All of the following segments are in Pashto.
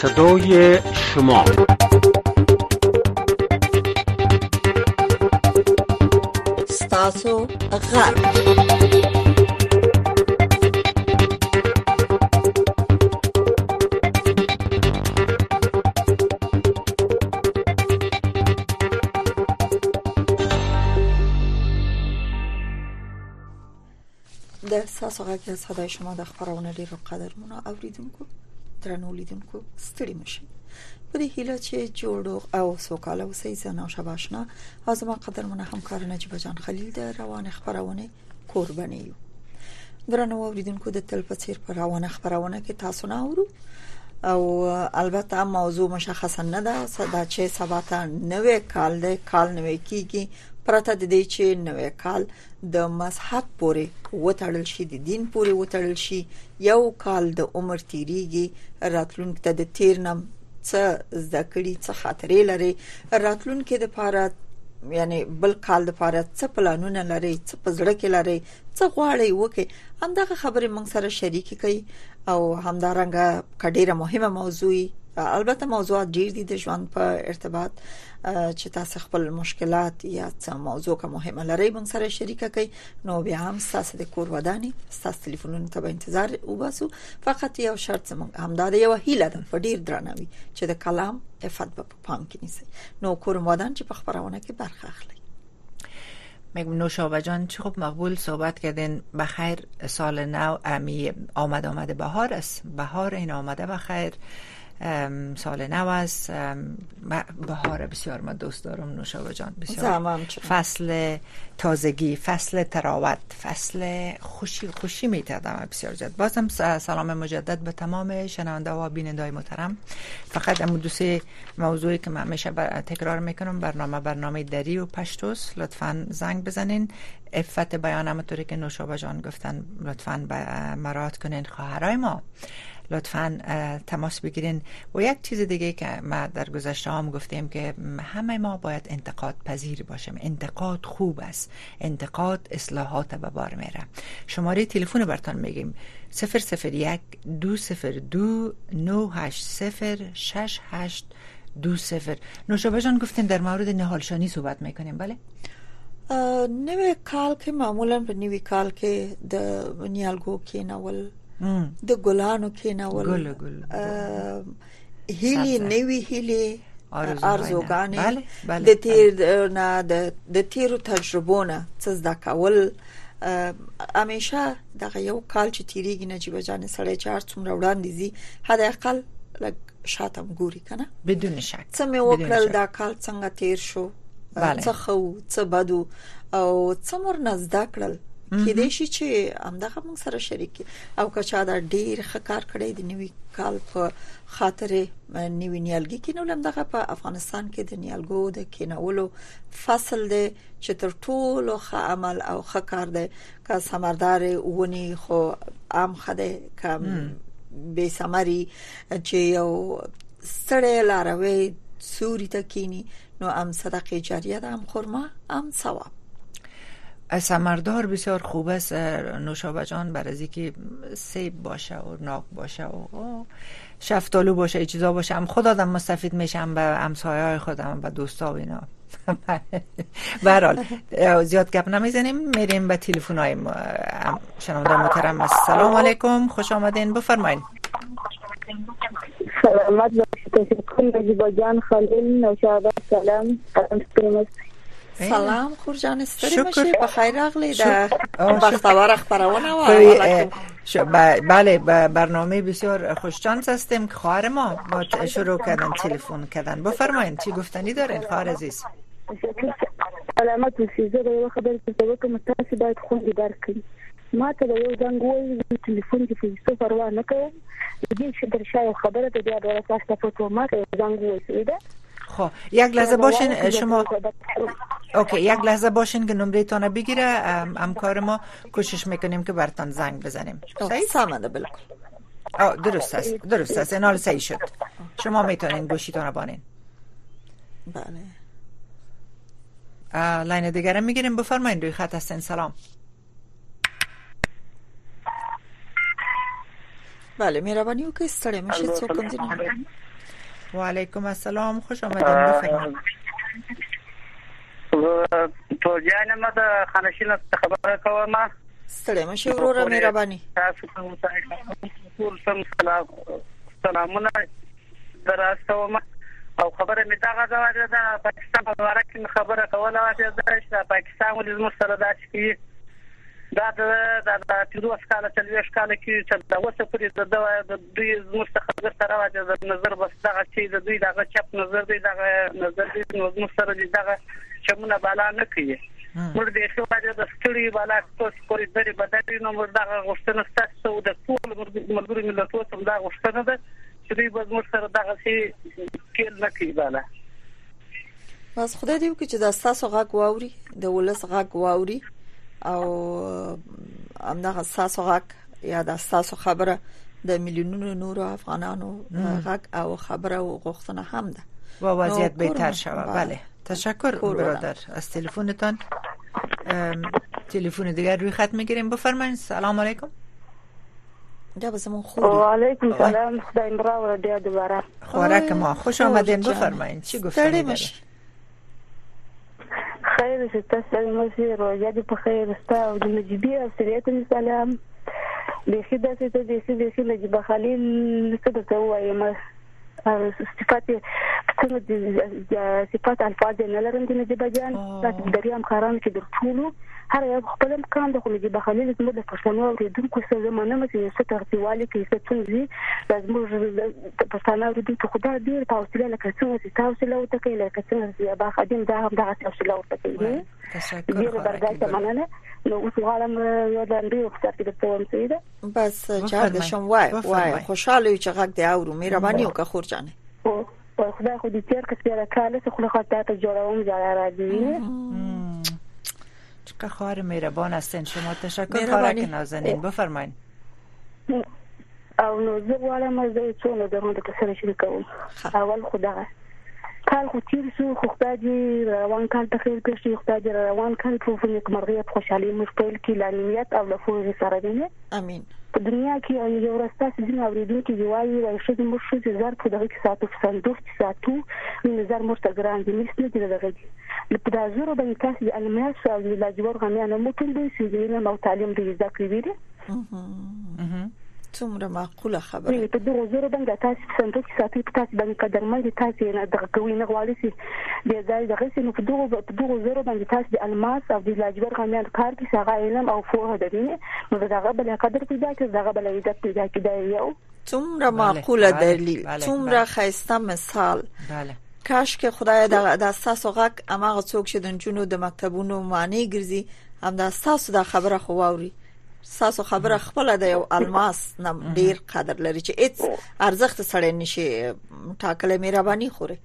صدای شما ستاسو غږ د ستاسو غږ د صدای شما د خبرونه ډیرو قدرمنو اوریدونکو درنو لیدونکو ستړي مشئ په دې هیله چې جوړ او سوکاله اوسئ. زه نوشا باشنا از ما قدرمنو همکار نجیب جان خلیل د روان خبرونه قربانی یو. درنو اوریدونکو د تل په څیر په روان خبرونه کې تاسو نه اورو او البته موضوع مشخصا نه ده صدا چې سباته نوې کال د کال نوې کیږي پرته د دې چې نوې کال د مذهب پورې وتړل شي د دین پورې وتړل شي یو کال د عمر تیریږي راتلونکي ته د تیر نم څه ذکرې څه خاطرې لري راتلونکي د پاره یعنی بل کال د پاره څه پلانونه لري څه پزړه کې لري څه غواړي وکي همدغه خبرې موږ سره شریک کړي او همدارنګه کډیره مهمه موضوع البته موضوعات ډیر دي د ژوند په ارتباط چې تاسو خپل مشکلات یا څه موضوع که مهمه لري موږ سره شریک کړئ نو بیا هم تاسو د کور وداني تاسو ټلیفونونو ته انتظار وباسو فقط یو شرط همدا د یو هیله ده په ډیر درنوي چې د کلام افت په پام کې نیسي نو کور ودان چې په خبرونه کې برخه اخلي. میگم نوشابه جان چه خوب مقبول صحبت کردین. بخیر سال نو آمده بهار است بهار این آمده بخیر سال نو است بهار بسیار من دوست دارم نوشابه جان بسیار فصل تازگی فصل تراوت فصل خوشی میتادم بسیار جد. بازم سلام مجدد به تمام شنونده و بیننده های محترم. فقط امو دو سه موضوعی که من همیشه تکرار میکنم برنامه دری و پشتوس لطفاً زنگ بزنین. عفت بیان همونطوری که نوشابه جان گفتن لطفاً مراعات کنین. خواهرای ما لطفاً تماس بگیرین. و یک چیز دیگه که ما در گذشته هم گفتیم که همه ما باید انتقاد پذیر باشیم. انتقاد خوب است. انتقاد اصلاحات به بار میره. شماره تلفن براتون میگیم 001 202 980 6820. نوشابه جان گفتین در مورد نهالشانی صحبت میکنیم. بله نوی کال که معمولا په نوی کال کې د نیالګو کې نول د ګلانو کې نول هیلي نوی هیلي ارزوګانې د تیر نه د تیرو تجربونه څه زده کول همیشه دغه یو کال چې تیریږي نه چې بجانه سړی چار څومره وړاندې زی حدا اقل لګ شاتم ګوري کنه بدون شک څه مې وکړل دا کال څنګه تیر شو څه خو څه بدو او څه مر نزد کړل کې دې شي چې همدغه موږ سره شریک او که چا دا ډیر ښکار کړی د نوی کال په خاطر نوی نیالګي کې نو همدغه په افغانستان کې د نیالګو د کینولو فصل دی چې تر ټولو ښه عمل او ښه کار دی که ثمردار ونی خو عام خده کم به ثمري چې یو ستړی لاروي سوري ته کینی نو ام صدقه جاریه ده ام خرما ام ثواب. ثمردار بسیار خوب است نوشابه جان بر از اینکه سیب باشه و ناک باشه و شفتالو باشه ای چیزا باشه هم خود آدم مستفید میشم به همسایه‌های خودم به دوستا و اینا. به هر حال زیاد گپ نمیزنیم میریم به تلفن‌های شنونده محترم. السلام علیکم خوش آمدین بفرمایید. سلامت باشید نجیب جان خلیل نوشابه سلام سلام خورجان ستړي مشه په خیر راغلی دا بختور خبرونه و بله برنامه بسیار خوششانس هستیم که خواهر ما با شروع کردن تلفن کردن. بفرمایید چی گفتنی دارین خواهر عزیز؟ سلامت اوسئ. زه یو خبر څه کوم تاسو باید خوندې درکړئ. ما ته یو زنګ وایي تلیفون کې پیسې پروا نه کوم دې چې در شای خبره ته بیا د تاسو په تو ما ته زنګ وایي ده. خب یک لحظه باشین شما اوکی یک لحظه باشین که نمره تانه بگیره همکار ما کوشش میکنیم که براتون زنگ بزنیم. صحیح سامده بالکل درست است این حال صحیح شد. شما میتونین گوشیتون رو بانین. بله لاین دیگه میگیریم بفرمایید روی خط هستین. سلام. بله مهربانی وکړئ ستړي مشه څوک هم و علیکم السلام، خوش آمدین، بفرمایید. تو جان ما د خانشین خبره کوم. ستړي مشه وروره مهرباني. تاسو ته ټول سلامونه دراسته او خبره می دا غواړم د پاکستان په اړه کې خبره کوله چې پاکستان ولې زموږ سره داسې دا د تیرو اسکاله تلويش کاله کې چې دا وسه پرې د دوی زموږ څخه سره راځي د نظر بس دا چې د دوی دا چپ نظر دی دا نظر دی زموږ سره دی دا چمونه بالا نه کوي. موږ د شو د ستړي بالا تاسو پورې درې بدلې نو موږ دا غوښتنه ستاسو د ټول ملګرو ملتونو ته دا غوښتنه ده چې دوی به موږ سره دغه شی کېل نه کوي بالا. بس خدای دې وکړي چې د تاسو غږ واوري، د ولس غږ واوري او همدغه تاسو غږ یا د تاسو خبره د میلیونونو نور افغانانو غږ او خبره او غوښتنه هم ده و وضعیت بهتر شود. بله تشکر برادر از تلفنتان. تلفن دیگر روی خط میگیریم، بفرمایید. سلام علیکم. دا بسمون خوبی. و علیکم سلام، خدای مراو رادیو دوباره. خوراک ما خوش آمدین، بفرمایید. چی گفتید؟ خیر ستاسو مسیر او یاد په خیر استاو د نجيبي او سریته سلام. بخي داسې د نجيب خلیل څه ته وایم صفات صفات الفاظ نه لرم د نجيب جان تاسو دریم خاران کې درټولو هر یو خپل امکان د نجيب خلیل زموږ د پښتنو اوریدونکو سره زمانه چې څه ترتیبوالي کې څه څنګه لازم د پښتنو اوریدونکو خدای دې تاسو له کڅوړې تاسو له وته کې له کڅوړې با خادم دا هم دا تاسو له وته کې تشکر خوراک مننه. نو اوس غواړم یو د اندي وختار کې د توم سیده بس چا د شم وای خوشاله چې غږ دی او مهرباني وکړه خور جانه. او خدای خو دې تیر کې سره کاله څه خو خاطر ته جوړوم ځای راځي. چقدر خواهر مهربان هستین شما. تشکر خوراک نازنین، بفرمایید. او نو زه غواړم چې څونه درونه د سره شریکوم. اول خدای کال خو تیر شو، خدای دې روان کال ته خیر کړي، خدای دې روان کال په نیکمرغي خوشحالي مشکل کې لانیت او لفوز سره دې امين. په دنیا کې یو ورسته چې د اوریدونکو دی وایي او شې موږ شو چې زار په دغه کې ساتو صندوق ساتو نظر مرتګران دي مثل دې دغه په دازورو باندې تاسو د الماس او د لاجور غمیانه ممکن دي چې د نو تعلیم دې ذکر ویلي. څومره معقوله خبره. په دغه زورو باندې تاسو صندوق ساتي تاسو باندې قدرمن دي تاسو نه دغه کوي نه غواړي چې د ځای دغه سي نو په دغه زورو باندې تاسو د الماس او د لاجور غمیان کار کې څنګه علم او فوه ده نو دغه بل قدر پیدا کړي دغه بل عزت پیدا کړي. یو څومره معقوله دلیل، څومره خیسته مثال. بله کاش که خدای د اساس غږ اماغه څوک چې د جنونو د مکتبونو معنی ګرځي هم د اساس د خبره خواوري. ساسو خبره خپل د یو الماس نم ډیر قدر لري چې هیڅ ارزښت سره نشي ټاکل. مهرباني خوره.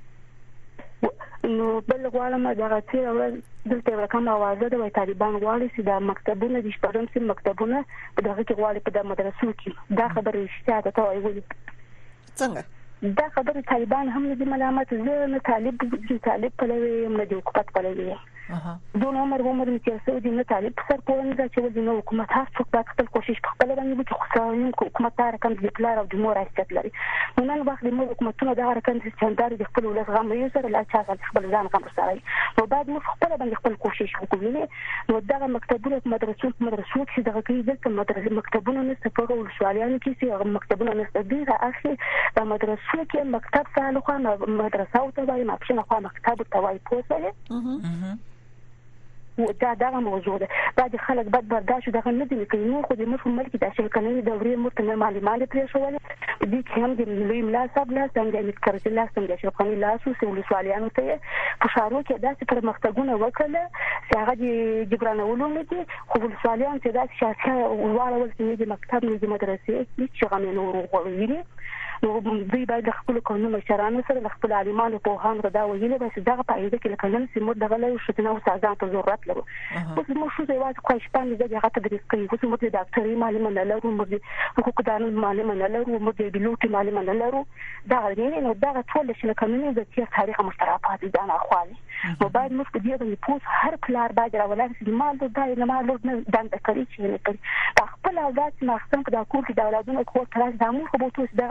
نو بل غواړم دا چې دلته رقم اوازه د طالبان غواړي چې د مکتبونو د شپږم سیم مکتبونه په دغه کې غواړي په د مدرسو کې دا خبره شته ته وایي څنګه دا خبره طالبان هم د ملامت زه نه طالب په لوي نه د حکومت په لوي دون عمر چې سعودي نه طالب سر پوهنځ چې ودی نو حکومت هڅه کوي خپل کوشش خپل باندې وکړي خو څنګه حکومت دا رقم د پلار او د مور حیثیت لري. نو نن وخت د حکومتونو دا رقم چې څنګه د خپل ولس غم یې سره لا چا خپل ځان غم سره نو بعد مو خپل باندې خپل کوشش وکړي. نو دا مکتبونه مدرسو چې دغه کې د مدرسې مکتبونه نه سپورو ولسوالیانو کې چې مکتبونه نه ستدي راخي د مدرسو کې مکتب سره خو مدرسه او ته وايي ماپښنه خو مکتب ته وايي پوسه و دا موضوع ده. بعد خلک بد برداشت دغه نه دي کوي. نو خو د مخ ملک د شل کنه د دورې مرتنه معلومات پرې شوول دي چې هم د لوی ملا صاحب لا څنګه د کرځ لا څنګه چې قانون لا سو سواليانو ته په شارو کې داسې پرمختګونه وکړه چې هغه د جبرانولو نه دي خو سواليان چې داسې شاسه وواړول چې د مکتب نه د مدرسې هیڅ غمه نه وروړي. نو دوی باید خپل قانون مشرانو سره خپل عالمانو په هان غدا ویل بس دغه پایده کې لکه چې مو دغه له شتنه او سازان ته ضرورت لري. اوس مو شو دی واځ کوم شپه دغه هغه تدریس کوي. اوس مو د ډاکټري معلومه نه لرو، مو د حقوق قانون معلومه نه لرو، مو د بیلوټي معلومه نه لرو. دا غوړي نو دا ټول چې لکه د تاریخ مشترکات دي نه اخوالي. نو باید موږ په دې باندې پوس هر پلار باید راولای چې مال د نه مال نه دند کوي چې نه کوي. خپل اولاد مخصم د کور کې د اولادونو کور تراس د امور خو به توس د الف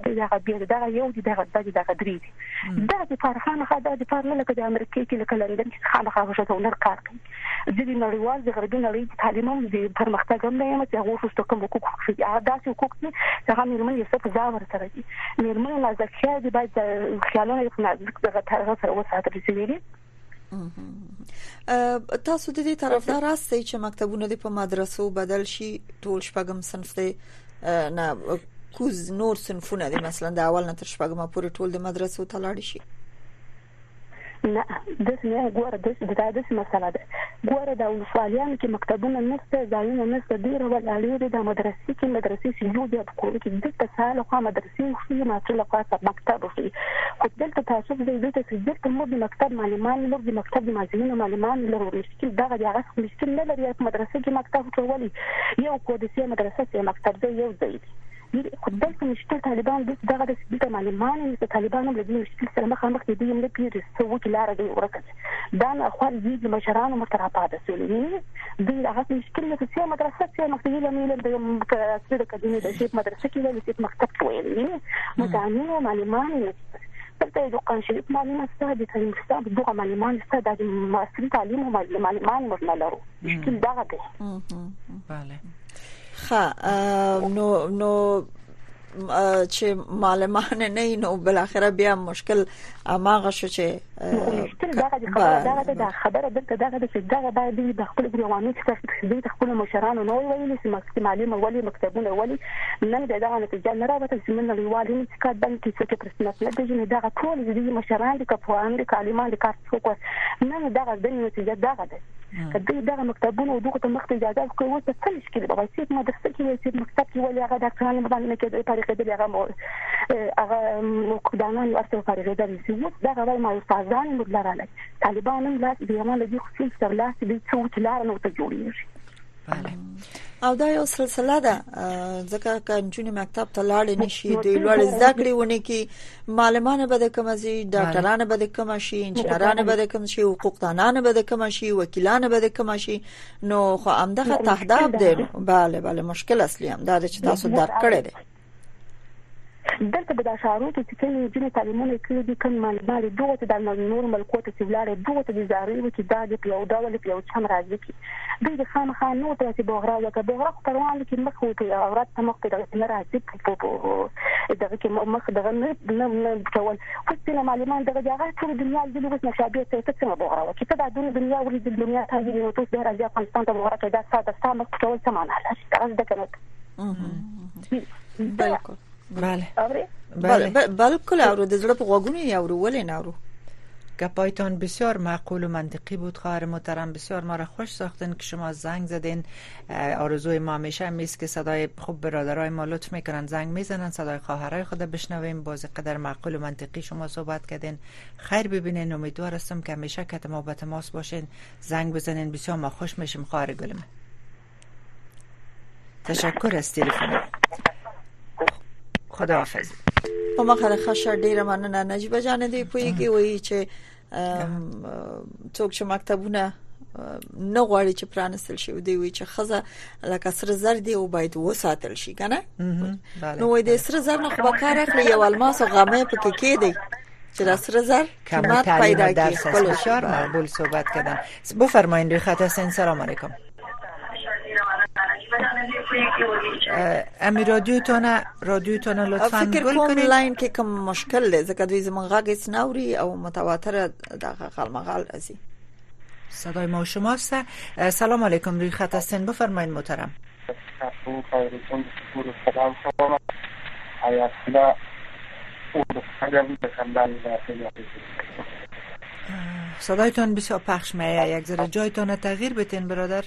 دا بیا دا یو دي دا درې دي دا د فرهان خدای د فرهان لکه د امریکا کې لکه لندن کې خامخا وشته ولر کار کوي د نړیوال د غربي نړۍ تعلیمات د پرمختګ هم نه یم چې هغه څه کوم حقوق شي هغه داسې حقوق دي چې هغه مېرمن یې څه ځاور سره دي مېرمن لا ځکه دي باید خیالونه یې نه دغه طرف سره وساتل شي. تاسو د دې طرفدار راستئ چې مکتبونه د په مدرسو بدل شي ټول شپږم صنف ته نه کوز نور صنفونه دي مثلا د اول نه تر شپږم پورې ټول د مدرسو ته لاړ شي نه د څه غوړه د مسله ده غوړه د ولسوالیان کې مکتبونه نشته ځایونه نشته ډیر ولالي د مدرسې چې یو د کور کې د تسهیل خو مدرسې خو نه ټول خاصه مکتب وي خو دلته تاسو د دې ته چې مو د مکتب معلمان له د مکتب مازینو معلمان له مشکل دغه د هغه مشکل نه لري په مدرسې کې مکتب ټولي یو کودسي مدرسې چې مکتب دی یو ځای خدای په مشکل طالبان دغه د معلمان د طالبانو له دې مشکل سره مخامخ دي هم نه پیری څو کې لار دی ورکړي دا نه خو د مشرانو مترابطه سولې دي هغه مشکل له څه مدرسې څخه مختلفه ميل د مدرسې د کډینې د شیخ مدرسې کې له مکتب کوي مداني معلمان دلته د قانون شریف معلومات ستاسو د تعلیم ستاسو دغه معلومات ستاسو د ماستری تعلیم او معلومات مرلرو مشکل دغه دی. بله نو چې معلمان نه نو بل اخره بیا مشکل اماغه شو چې مشکل دغه خبره دغه چې دغه باید د خپل ګروانو چې د خپل مشرانو نو ویل چې مکتب معلم ولي مکتبونه ولي نه دغه نتیجه نه راوته چې من لوالي چې کډ بل کې څه پرسنل د دې دغه ټول د مشران د کفوان د کلمات د کار څوک نه دغه د نتیجه دغه ده کله دغه مکتبونه دغه ته مخ اجازه کوي او څه مشکل به وایي مدرسې کې چې مکتب کې ولې هغه د ځان باندې کې تاریخ دې هغه مقدمان ورته فارغ دي دا غواړي ما استادان مدلراله طالبان لا دیمه له دې خصوص تر لاس دې څو لار نو ته جوړیږي. او دا یو سلسله ده ځکه کانجونی مکتب ته لاړ نشي د لوړ زده کړې ونه کې معلمانه به د کوم شي ډاکټرانه به د کوم شي انجنیرانه به د کوم شي حقوقدانانه به د کوم شي وکیلانه به د کوم شي نو خو همدغه تهداب دی. بله مشکل اصلي هم دا چې تاسو درک کړی دی دلته به د شاروت چې کله جنې تعلیمونه کوي د کوم معلومات دوه د نور ملکوت چې ولاره دوه د زاري چې دا د یو ډول په یو چم راځي کی د خامخا نو ته چې بوغرا یا بوغرا پروان کې مخ وته اورات ته مخ ته نه راځي په دغه کې مخ دغه نه ټول خو د معلومات دغه هغه ټول دنیا د لغت مشابه ته څه بوغرا کې ته د دنیا ورې د دنیا ته د نو ته راځي افغانستان ته بوغرا کې دا ساده مخ ټول سمانه راځي دا کنه بالکل بله بالکل اورو د زړه په غوګونی اورو ولې نه اورو. گپایتان بسیار معقول و منطقی بود خواهر محترم بسیار ما را خوش ساختن که شما زنگ زدین. آرزوی ما همیشه میست که صدای خوب برادرای ما لطف میکنن زنگ میزنن صدای خواهرای خود بشنویم باز قدر معقول و منطقی شما صحبت کردین خیر ببینین امیدوار هستم که همیشه کت ما به تماس باشین زنگ بزنین بسیار ما خوش میشیم خواهر گلم. تشکر از تلفن خداحافظ. په مخه خشه ډیره مننه نجیبه جان دی پویږي وایي چې څوک چې مکتبونه نه غواړي چې پرانستل شي دی وایي چې خزه لکه سر زر دی او باید وساتل شي کنه نو وایي د سر زر نه خو کار اخلي یو الماس او غمه پکې کېدی چې د سر زر قیمت پیدا کړي خپل شعر مقبول صحبت کردن. بفرمایید روی خط هستین. سلام علیکم. امی رادیوتون لطفاً گل کنید. لاین کې کوم مشکل دی ځکه دوی زمونږ غږ سناوري او متواتر دغه خلمغال ازي صدای ما شماست. سلام علیکم روی خط هستین بفرمایید محترم. صدایتون بسیار پخش میه یک ذره جایتون تغییر بتین برادر.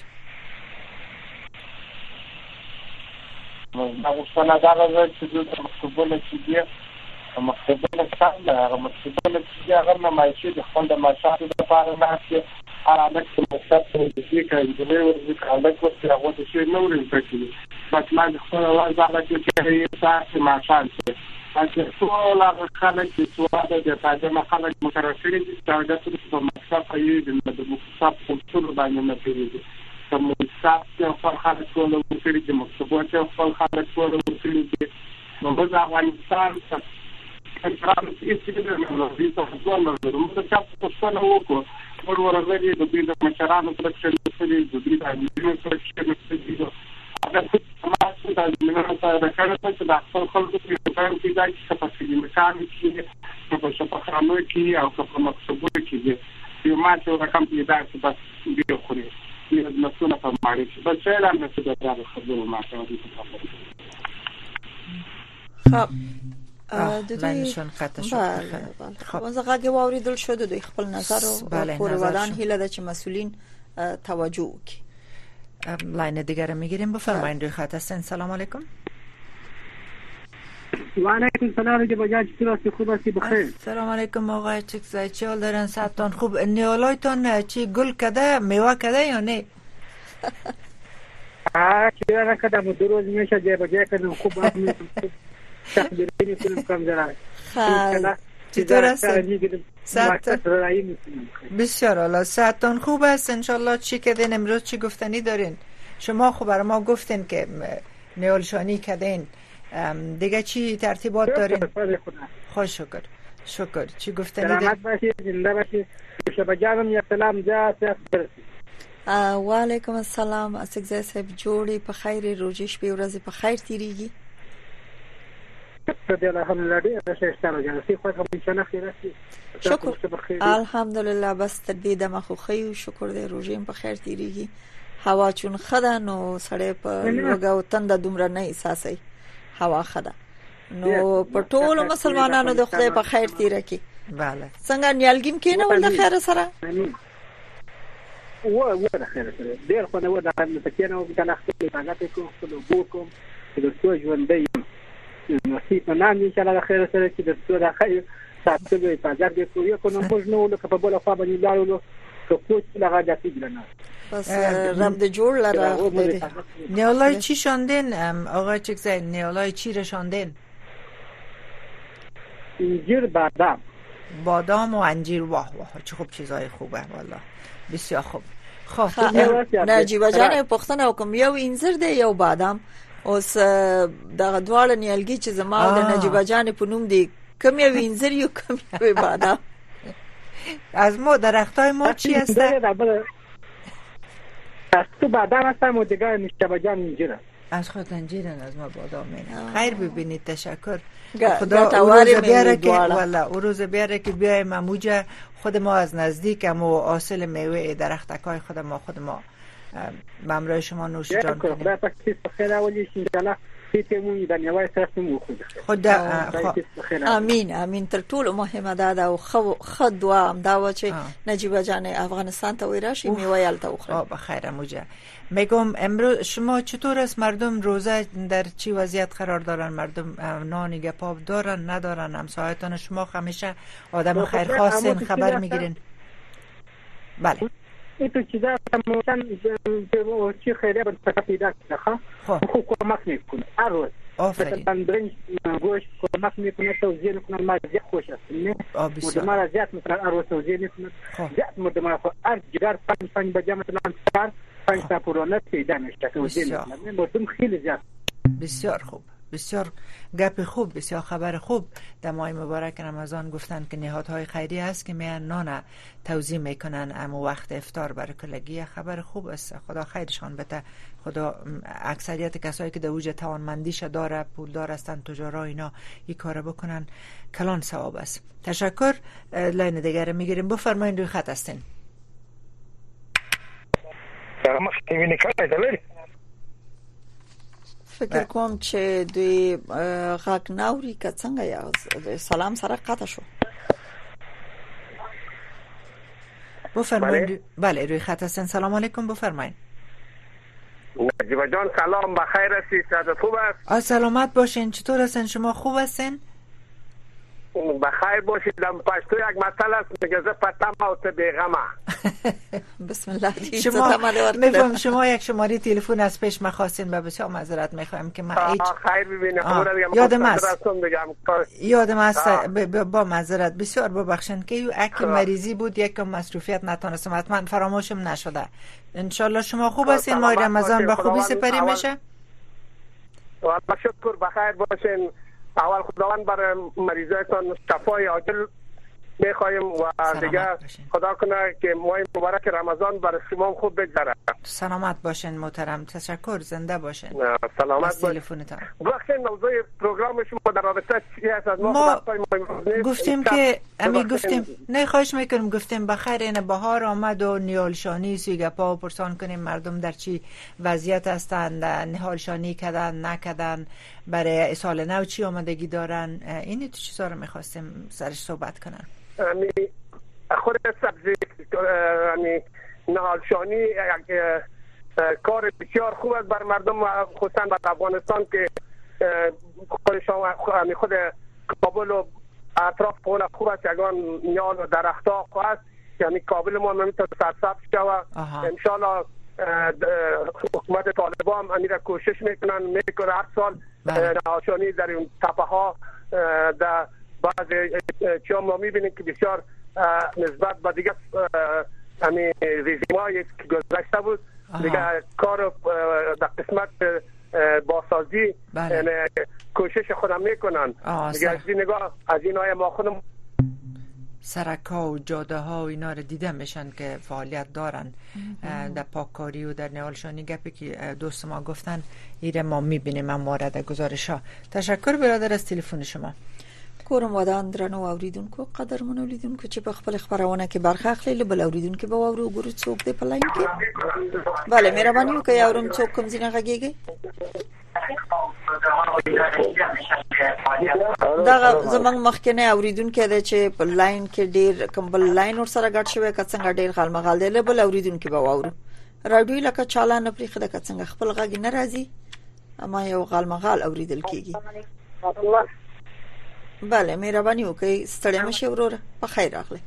مغوستانه دغه چې د مکتبونو چې دي مکتبونه څنګه هغه مکتبونه چې هغه نمایشي د خپل د معاشاتو لپاره نه هغه چې مکتب ته د دې کې د ورځې کاله کوي هغه د شي نو لري چې مثلا خپل اواز هغه چې تاسو معاشات چې ټول هغه خلک چې څواره د تاجه خلک مترفين دي چې د مکتب یې د مکتب ټول باندې نه پیږي کوم څه خپل خلک ټول ورته چې مکتبونه خپل خلک ټول ورته نو موږ افغانستان کنټرول هیڅ نه لري تاسو موږ چې تاسو نه وکړو ورورغلي د دې د مشرانو سره چې د دې د امنیت سره چې دا څه د مننه سره د کارته چې د خپل خلکو په کار کې ځای چې په سیمه مکان کې په شفاخانو کې او په مکتبونو کې یو ماته رقم پیدا چې بس دې خوري د مسؤل په ماړي چې بس څه نه څه د خبرو ماته خب لاینشون قطع شد. خب از غاگه واوریدل شده دوی خپل نظر و خانوادگان هیله که مسئولین توجه وکړي. لاین دیگر میگیریم. بفرمایید روی خط هستین. سلام علیکم. و علیکم سلام. بجا چطور خوب هستی؟ بخیر. سلام علیکم آقای چکزای، چی حال دارین؟ صحتتان خوب؟ نیالایتان چی گل کده، میوه کده یا نه؟ چرا نکردم، 2 روز میشه جای بجای کردم، خوب هم تخبیرینی کنم کم زرای. چطور هستین؟ بسیار عالی. صحتتان خوب است انشالله. چی کردین امروز؟ چی گفتنی دارین؟ شما خب برای ما گفتین که نیالشانی کردین، دیگه چی ترتیبات دارین؟ خوش شکر. چی گفتنی دارین؟ سلامت باشید، زنده باشید. شب جانم یک سلام جا و علیکم السلام. اسکزای صاحب جوړی په خیر، روزش به ورځ په خیر تیریږي. شکر الحمدلله. بس تر دې دمه خو خیو شکر دې روزیم په خیر تیریږي. هوا چون خدا نو سړی په لوګاو تند دومره نه احساسي. هوا خدا نو په ټول مسلمانانو د خدای په خیر تیر کی. بله. څنګه نیالګیم کینه ول د خیر سره؟ و د خیر سره ډیر خو نه و د متکینه او د نخته عبادت کوم کوم چې د څو ژوندۍ نصیب نه ان شاء الله د خیر سره چې د څو د خیر ساتلو عبادت کوي کوم موږ نو له په بل خوا باندې لاړو کوڅه لغه د تیګلنه. پس رب د جوړ لره خدای. نیالای چی شاندین آقای چکزای؟ نیالای چی رو شاندین؟ انجیر، بادام و انجیر. واه چه خوب، چیزای خوبه والله. بسیار خوب. خب نجیبه جان پختنه وکم، یو انځر دی یو بادام. اوس دغه دواړه نیالګي چې زما د نجیبه جان په نوم دی، کوم یو انځر یو کوم یو بادام. از ما درختای ما چی هسته؟ از تو بادام هستم و دیگه نجیبه جان انجیره. از خود انجیرن، از ما بادام مینه. خیر ببینید، تشکر. خدا روز بیاره که والا روز بیاره که بیایم اموجه خود ما از نزدیک و حاصل میوه درختکای خود ما ممرای شما نوش جان کنیم. خدا پاک بخیر اولی انشاءالله فیتمون د نیوای سره خدا امین. تر ټولو مهمه ده او خو دعا هم دا و چې نجیبه جان افغانستان ته ورشي میوه یالته وخوره. بخیر اموجه. میگم امروز شما چطور است؟ مردم روزه در چی وضعیت قرار دارن؟ مردم نانی گپاب دارن ندارن؟ همسایتان شما همیشه آدم خیرخواستین، خبر میگیرین؟ بله. این چیزا مثلا چی خیریه به پیدا کنه. خب کمک میکنه هر روز. مثلا برنج گوشت کمک میکنه، توزیع میکنه. ما زیاد خوش است. نه مدام زیاد مثلا هر روز توزیع میکنه. زیاد مدام هر جگر 5 بجه مثلا 5 تا پرونه پیدا میشه. توزیع میکنه. مدام خیلی زیاد. بسیار خوب. بسیار گپ خوب، بسیار خبر خوب. در ماه مبارک رمضان گفتن که نهادهای خیریه است که میان نان توزیع میکنن اما وقت افطار برای کلگی. خبر خوب است، خدا خیرشان بده. خدا اکثریت کسایی که در اوج توانمندیش داره، پولدار هستن، تجارا، اینا این کارو بکنن کلان ثواب است. تشکر. لاین دیگر میگیریم. بفرمایید روی خط هستین. فکر کوم چې دوی غاک ناوري که څنګه یا سلام سره قطع شو. بفرمایید. بله روی خط هستین. سلام علیکم. بفرمایید. نجیبه جان سلام، بخیر هستید؟ صحت خوب است؟ سلامت باشین. چطور هستین شما؟ خوب هستین؟ بخیر باشید. در پشتو یک مسئله است میگه ز پتم او ته بیغمه. بسم الله. شما میفهم شما یک شماره تلفن از پیش مخواستین و بسیار معذرت میخوایم که من هیچ خیر ببینید یادم است با معذرت بسیار ببخشید که یو اکی مریضی بود، یک مصروفیت نتونستم، حتما فراموشم نشده. انشالله شما خوب هستین؟ ماه رمضان با خوبی سپری میشه؟ والله شکر بخیر باشین. اول خداوند بر مریضایتان شفای عاجل میخوایم و دیگه خدا کنه که ماه مبارک رمضان بر شما خوب بگذره. سلامت باشین محترم، تشکر، زنده باشین. سلامت باشین. وقتی موضوع پروگرام شما در رابطه چی هست؟ ما گفتیم که گفتیم نه خواهش میکنم، گفتیم بخیر این بهار آمد و نیالشانی سوگپا و پرسان کنیم مردم در چی وضعیت هستند، نهالشانی کردن نکردن، برای سال نو چی آمدگی دارن. اینی تو چیزا رو میخواستیم سرش صحبت کنن. خود سبزی نهالشانی یک کار بسیار خوب است بر مردم و خصوصا بر افغانستان که خود کابل و اطراف خونه خوب است، یگان نیال و درختها هست، یعنی کابل ما نمیتونه سرسبز شود. انشالله حکومت طالبان امیر کوشش میکنه هر سال نهالشانی در اون تپه ها در بعض چیام ما میبینیم که بسیار نسبت به دیگه همین رژیم‌هایی که گذشته بود دیگه کار در قسمت بازسازی کوشش خودم میکنن دیگه. از این نگاه از این های ما خودم سرک‌ها و جاده ها و اینا رو دیده میشن که فعالیت دارن در پاککاری و در نهالشانی. گپی که دوست ما گفتن ایره ما میبینیم هم وارد گزارش ها. تشکر برادر از تلفن شما. کورم ودان درنو اوریدونکو قدرمن اوریدونکو چې په خپل خبرونه کې برخه اخلي بل اوریدونکو به اورو ګورو څوک دی په لاین کې. bale مهرباني وکړئ اورم څوک کوم ځینه غږیږي. دا زمنګ مخکنه اوریدونکو دی چې په لاین کې ډیر کوم بل لاین ور سره ګډ شوی که څنګه ډیر غلمغال دی بل اوریدونکو به اورو راډیو لکه چالان پرې خده که څنګه خپل غږ نه راځي اما یو غلمغال اوریدل کیږي. بله مهرباني وکړئ ستړي مشه وروره په خیر راغلی.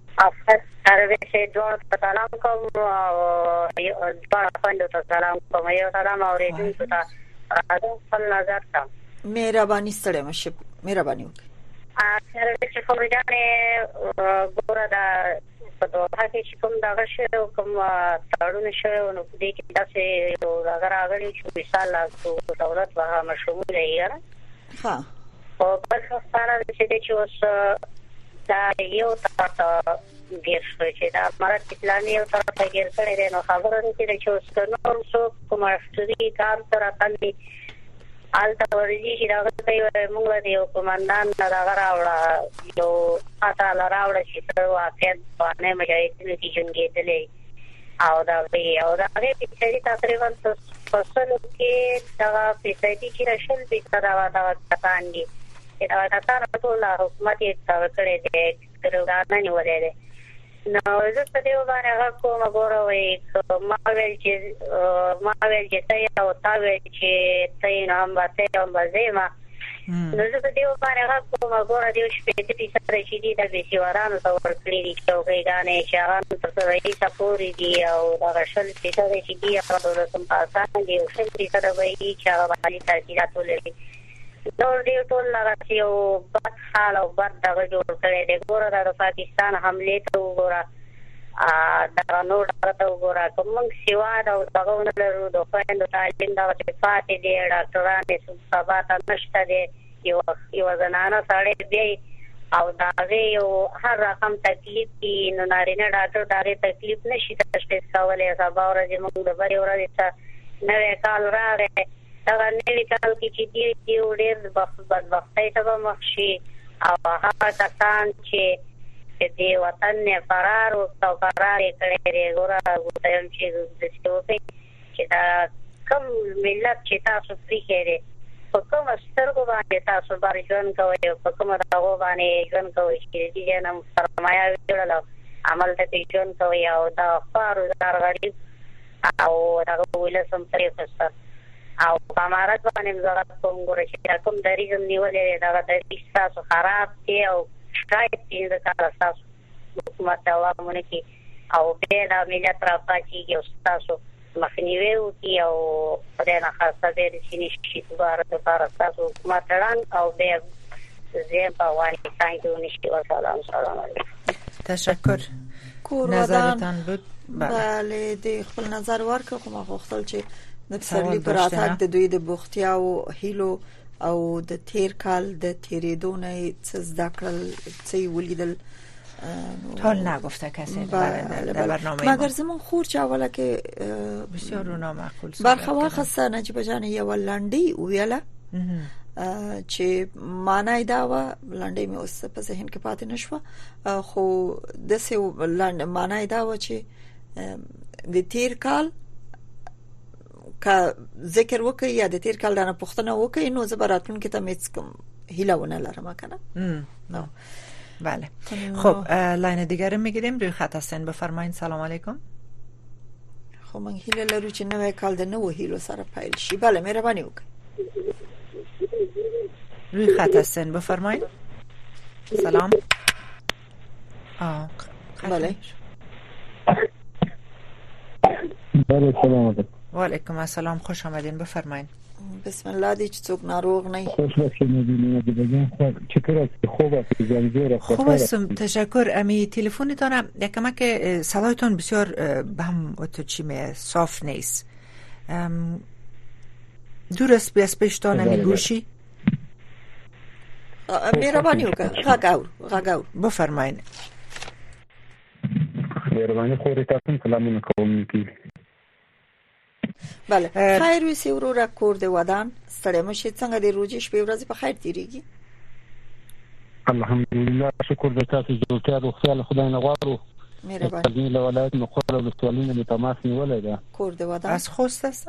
سره شه دوه سلام کوم او دوه پاندو سلام کوم یو سلام اوریدونکو ته خپل نظر تم مهرباني ستړي مشه مهرباني وکړئ. سره چې کوم ځانه ګوره دا په دوه کې چې کوم دا شی کوم تاړو نشه نو دې کې تاسو یو راغلی چې مثال لا دولت به مشمول دی. ها او په څه چې اوس دا یو تاسو ګیر شوی چې دا مراد پلان یو تاسو ګیر کړی دی نو خبره دې چې اوس نور څو کومه ستوري کار تر اتلې آلته ورځي چې راغلی موږ دی کومندان راغراوړه یو اته لراوړه چې تر واقعیت باندې مجاهدین کې جنګېدلې او دا هغه په تقریبا فصل کې دا په دې کې راشل به تر دا کتان دي دا تاسو ټول حکومت یې کړی دی ګرځا نه نیولې ده. نو زه په دې باندې کوم غوړوي ما ویل چې ته او تا ویل چې ته نه هم باندې ما نو زه په دې باندې کوم غوړ دی چې په دې سره چې دي د بيسوارانو څو ورکړي دي چې غیګانې چې هغه تاسو راځي سپوري دي او دا شل چې سره چې دي هغه د کوم پاسان دي او چې سره وایي چې هغه باندې تاثیرات ولري. نور دې ټول لږ یو بد حال او بد دغه جوړ کړی دی. ګوره د پاکستان حمله ته وګوره دا نور ته وګوره کوم سیوا دا دغه نه لرو د خويندو تعلیم دا چې پاتې دی ډاکټرانو ثبات نشته دی یو زنانه سړی دی او دا یو هر رقم تکلیف دی نو نارینه ډاکټر دا تکلیف نشي تشخیص کولای. سبا ورځې موږ د بری ورځې نوې کال راغی دا نوې کال کې چې دی ډېر بدبختۍ ته مخ شي او هغه کسان چې د وطن نه فرار او فرار کړي لري ګوره وایم چې د څه چې دا کوم ملت چې تاسو پرې کړي په کوم سترګو باندې تاسو باندې ژوند کوي په کوم راغو باندې ژوند کوي چې دې نه سرمایه ویل عمل ته ژوند کوي او دا خارو غریب او دا ولسم پرې فسر او کمارات باندې زړه کوم ګوره چې کوم دریزم نیولې دا د تاسو خراب دی او شاید دې دا تاسو حکومت عوامونه کې او به دا ملت را پاتې او تاسو مخنیوي وکي او په دې نه خاصه دې چې نشي دوباره تاسو حکومت ران او به زه په وانه څنګه نشي سلام علیکم. تشکر. نظرتان بود. بله د خپل نظر ورکړم. خو غوښتل چې د سرلی پر اتاک د دوی د بوختیا او هیلو او د تیر کال د تیریدو نه څه زده کړل، څه ولیدل؟ حال نگفته کسی در برنامه مگر زمون خور چې اوله کې بسیار رونا معقول برخه واخسته نجیب جان یو لنډی ویله چې معنی دا و، لنډی مې اوس په ذهن کې پاتې نشوه، خو د څه معنی دا و چې د تیر کال کا ذکر وکړي یا د تیر کال نه پوښتنه وکړي نو زبراتون کې ته مې کوم هیله ونه لرم کنه. نو بله خب لاین دیگر میگیریم. روی خط هستین، بفرمایید. سلام علیکم. خب من هیله لرو چې نوې کال د نو هیلو سره پیل شي. بله مهرباني وکړئ. روی خط هستین، بفرمایید. سلام. بله بله سلام علیکم. و علیکم السلام، خوش آمدین، بفرمایید. بسم الله دی چې څوک ناروغ نه خوش باشید. مدینه دیگه چطور خوب است؟ زنجیره خوب هستم، تشکر. امی تلفنتون یکم که صدایتون بسیار به هم چی صاف نیست. درست بیاس پیشتان امی گوشی مهربانی وکړه. غاګاو بفرمایید. مهرباني خوري تاسو سلامونه کوم کی. بله خیر وي سیورو را کور د ودان ستړی مشي. څنګه د روزي شپې ورځې په خیر تیریږي؟ الحمدلله شکر د تاسو جوړتیا د خپل خدای نه غواړو. مهرباني له ولایت مخوره د سوالونو د تماس نیولای دا کور د ودان از خوست است.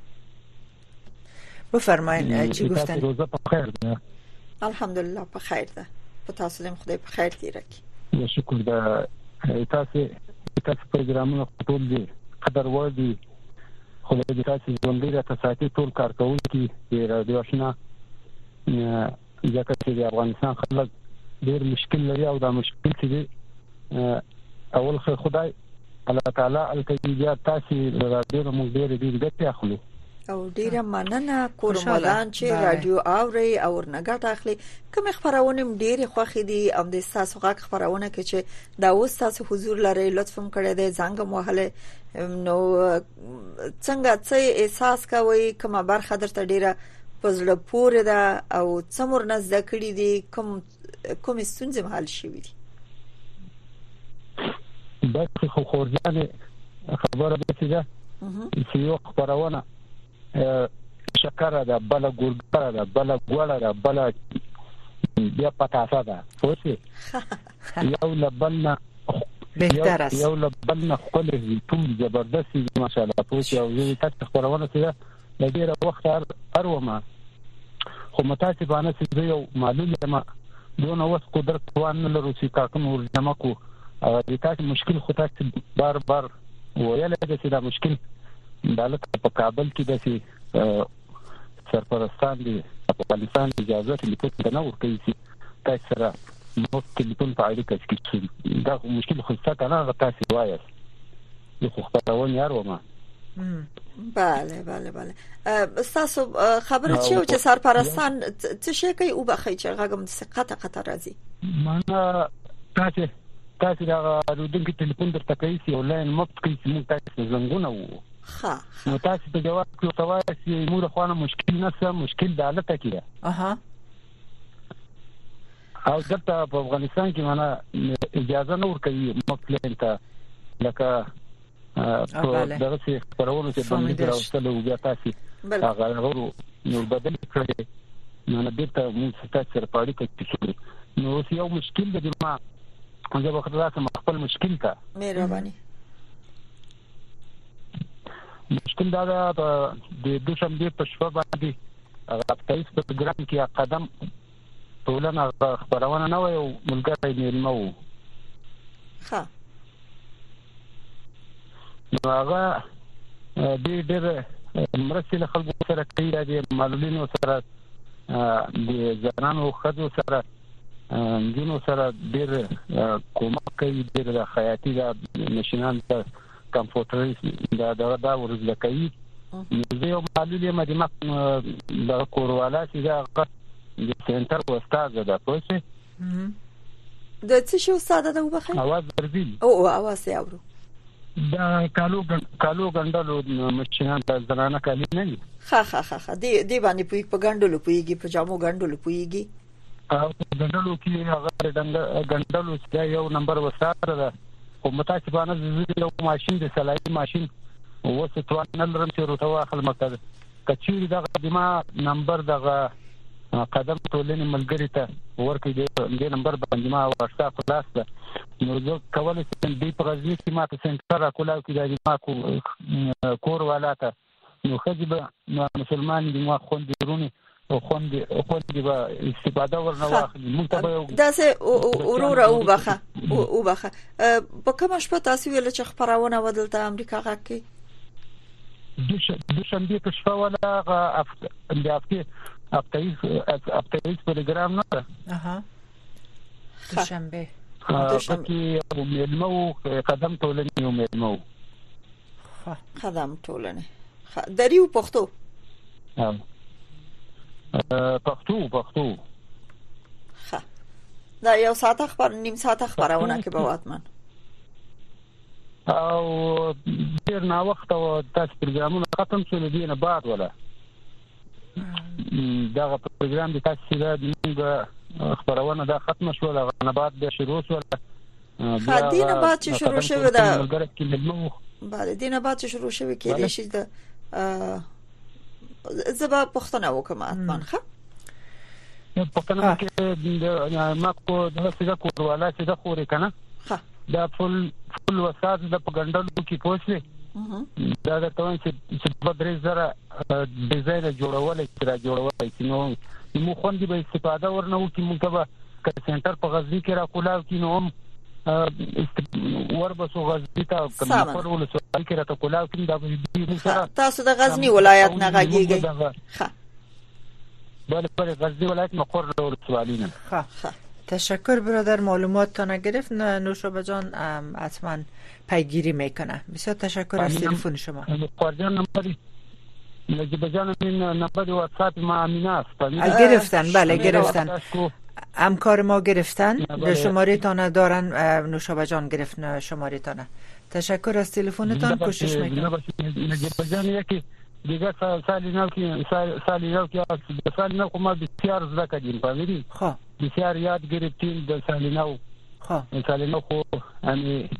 بفرمایید چی گفتن؟ روزه په خیر ده. الحمدلله په خیر ده. په تاسو دې خدای په خیر تیر کړي. شکر ده. تاسو پروګرامونه ټول دي قدر وړي. خدای دې تاسو ژوندۍ راته ساتي. ټول کارکونکي د رادیو آشنا ځکه چې د افغانستان خلک ډېر مشکل لري او دا مشکل چې اول خدای الله تعالی الکبیر تاسو رادیو موږ ډېر ګټه اخلو او ډیره مننه کورمدان چې رادیو اوري او ورنګټ اخلي. کوم خبرونه ډیره خوښې دي ام د تاسو غږ خبرونه کې چې دا اوس تاسو حضور لري لطفم کړی دی زنګ موهله نو څنګه څه احساس کوي؟ کومه برخه درته ډیره پزړه پورې ده او څمر نزد کړی دي؟ کوم ستونزې حل شوې دي؟ بس خو خورځانه خبره ده چې یو خبرونه شکر ده، بل ګورګر ده، بل ګوړه ده، بل بیا پتاسه ده. پوهې یو لبلنا بهتر است. یو لبلنا خپل ټول زبردست دي ماشاءالله. پوهې او یو تاسو خبرونه چې د ډیره وخت ارومه خو متاسفانه چې یو معلومه ما دونه وس قدرت وان لرو چې تاسو ورجمع کو د تاسو مشکل خو تاسو بار ویل چې دا مشکل دالت په کابل کې د سرپرستان دي افغانستان اجازه ټلیفون نه ورکوي چې تاسو سره نو ټلیفون په اړیکه کې دا مشکل خو ستاسو تاسو وایي یو خبرونه یارومه. بله تاسو خبره چې سرپرستان څه شي کوي او بخی چې غږم ثقه راځي؟ معنا تاسو دا رودونکو ټلیفون درته کوي چې اونلاین مفت کوي چې موږ تاسو زنګونه وو. نو تاسو په جواب کې توای چې موږ خوانه مشکل نه مشکل د حالت کې ده. او دلته په افغانستان کې معنا اجازه نه ورکوي مفت ته لکه دغه څه خبرونه چې باندې راوستلو او بیا تاسو هغه ورو نو بدل کړی نو بیرته موږ تاسو سره پاړی کوي. نو یو مشکل دی ما زه به خلاص خپل مشکل ته مهرباني. مشکل دا د دوشنبه په شپه باندې هغه په پروګرام کې قدم ټولنه خبرونه نه وي او ملګری نیلمه وو. نو هغه ډېر مرستې له خلکو سره کوي د معلولینو سره د زنانو خځو سره جنو سره ډېر کومک کوي. ډېر د خیاطي د نشنان ته کمپیوټر دا ورزده کوي. زه یو معلول یم د کوروالا چې دا د سنټر استاد ده. پوهې د څه شو استاد ده وبخښه؟ اواز ورزي او اواز یې اورو دا کالو ګندلو مشینان د زنانه کالی نه دي. ها دی باندې پوي په ګندلو پويږي په جامو ګندلو پويږي. ګندلو کې هغه ګندلو چې یو نمبر وساره ده او متاسفانه یو ماشين د سلایي ماشين وسه توان لرم چې روته واخل مکه کچیر دغه دما نمبر دغه قدم ټولنې ملګری ته ورکې دې نمبر باندې ما واتساپ خلاص ده نو زه کولای شم دې په غزني کې ما ته سنټر کولاو کې د ما کور والاته نو خځه مسلمان دي ما خوند درونی او خوند به استفاده ورنه واخلي مونږ ته داسې اورور او بخه په کوم شپه تاسو ویل چې خبرونه ودلته امریکا غاکي دوشنبه په شپه ولا افتایز پروګرام نه ده. دوشنبه کې ملمو قدم ټولنې یو ملمو قدم ټولنې دریو پښتو پښتو دا یو ساعت خبر نیم ساعت خبرونه کې به واتمن او ډیر نا وخت او تاسو پروګرامونه ختم شول دي نه بعد ولا دا پروګرام د تاسو د خبرونه دا ختم شول نه بعد به شروع شول دینه بعد چې شروع شوه دا بله دینه بعد چې شروع شوه کې دې شي د زبا پښتنه وکم اتمن ښه پښتنه کې ما کو د څه کور والا چې د خوري کنه دا فل وسات د پګندلو کې پوښلې دا د توان چې په درې زره ډیزاین جوړول چې نو مو خوندې به استفاده ورنو کې مونږ به سنټر په غزني کې را کولاو کې نو هم وربسو غزني ته کوم پرول سوال کې را کولاو کې دا به تاسو د غزني ولایت نه غږیږئ ښه بله غزني ولایت مقر له سوالینه ښه تشکر برادر معلوماتتان گرفت نوشابه جان حتما پیگیری میکنه بسیار تشکر از تلفن شما قرجان نمبری نجیب جان این نمبر واتساپ ما امینه است گرفتن بله گرفتن همکار ما گرفتن شماره تانه دارن نوشابه جان گرفت شماره تانه تشکر از تلفنتان کوشش میکنم نجیب جان یکی دیگه سالی نو که ما بسیار زده کردیم فهمیدی بسیار یاد گرفتیم در سالینو سالینو خو یعنی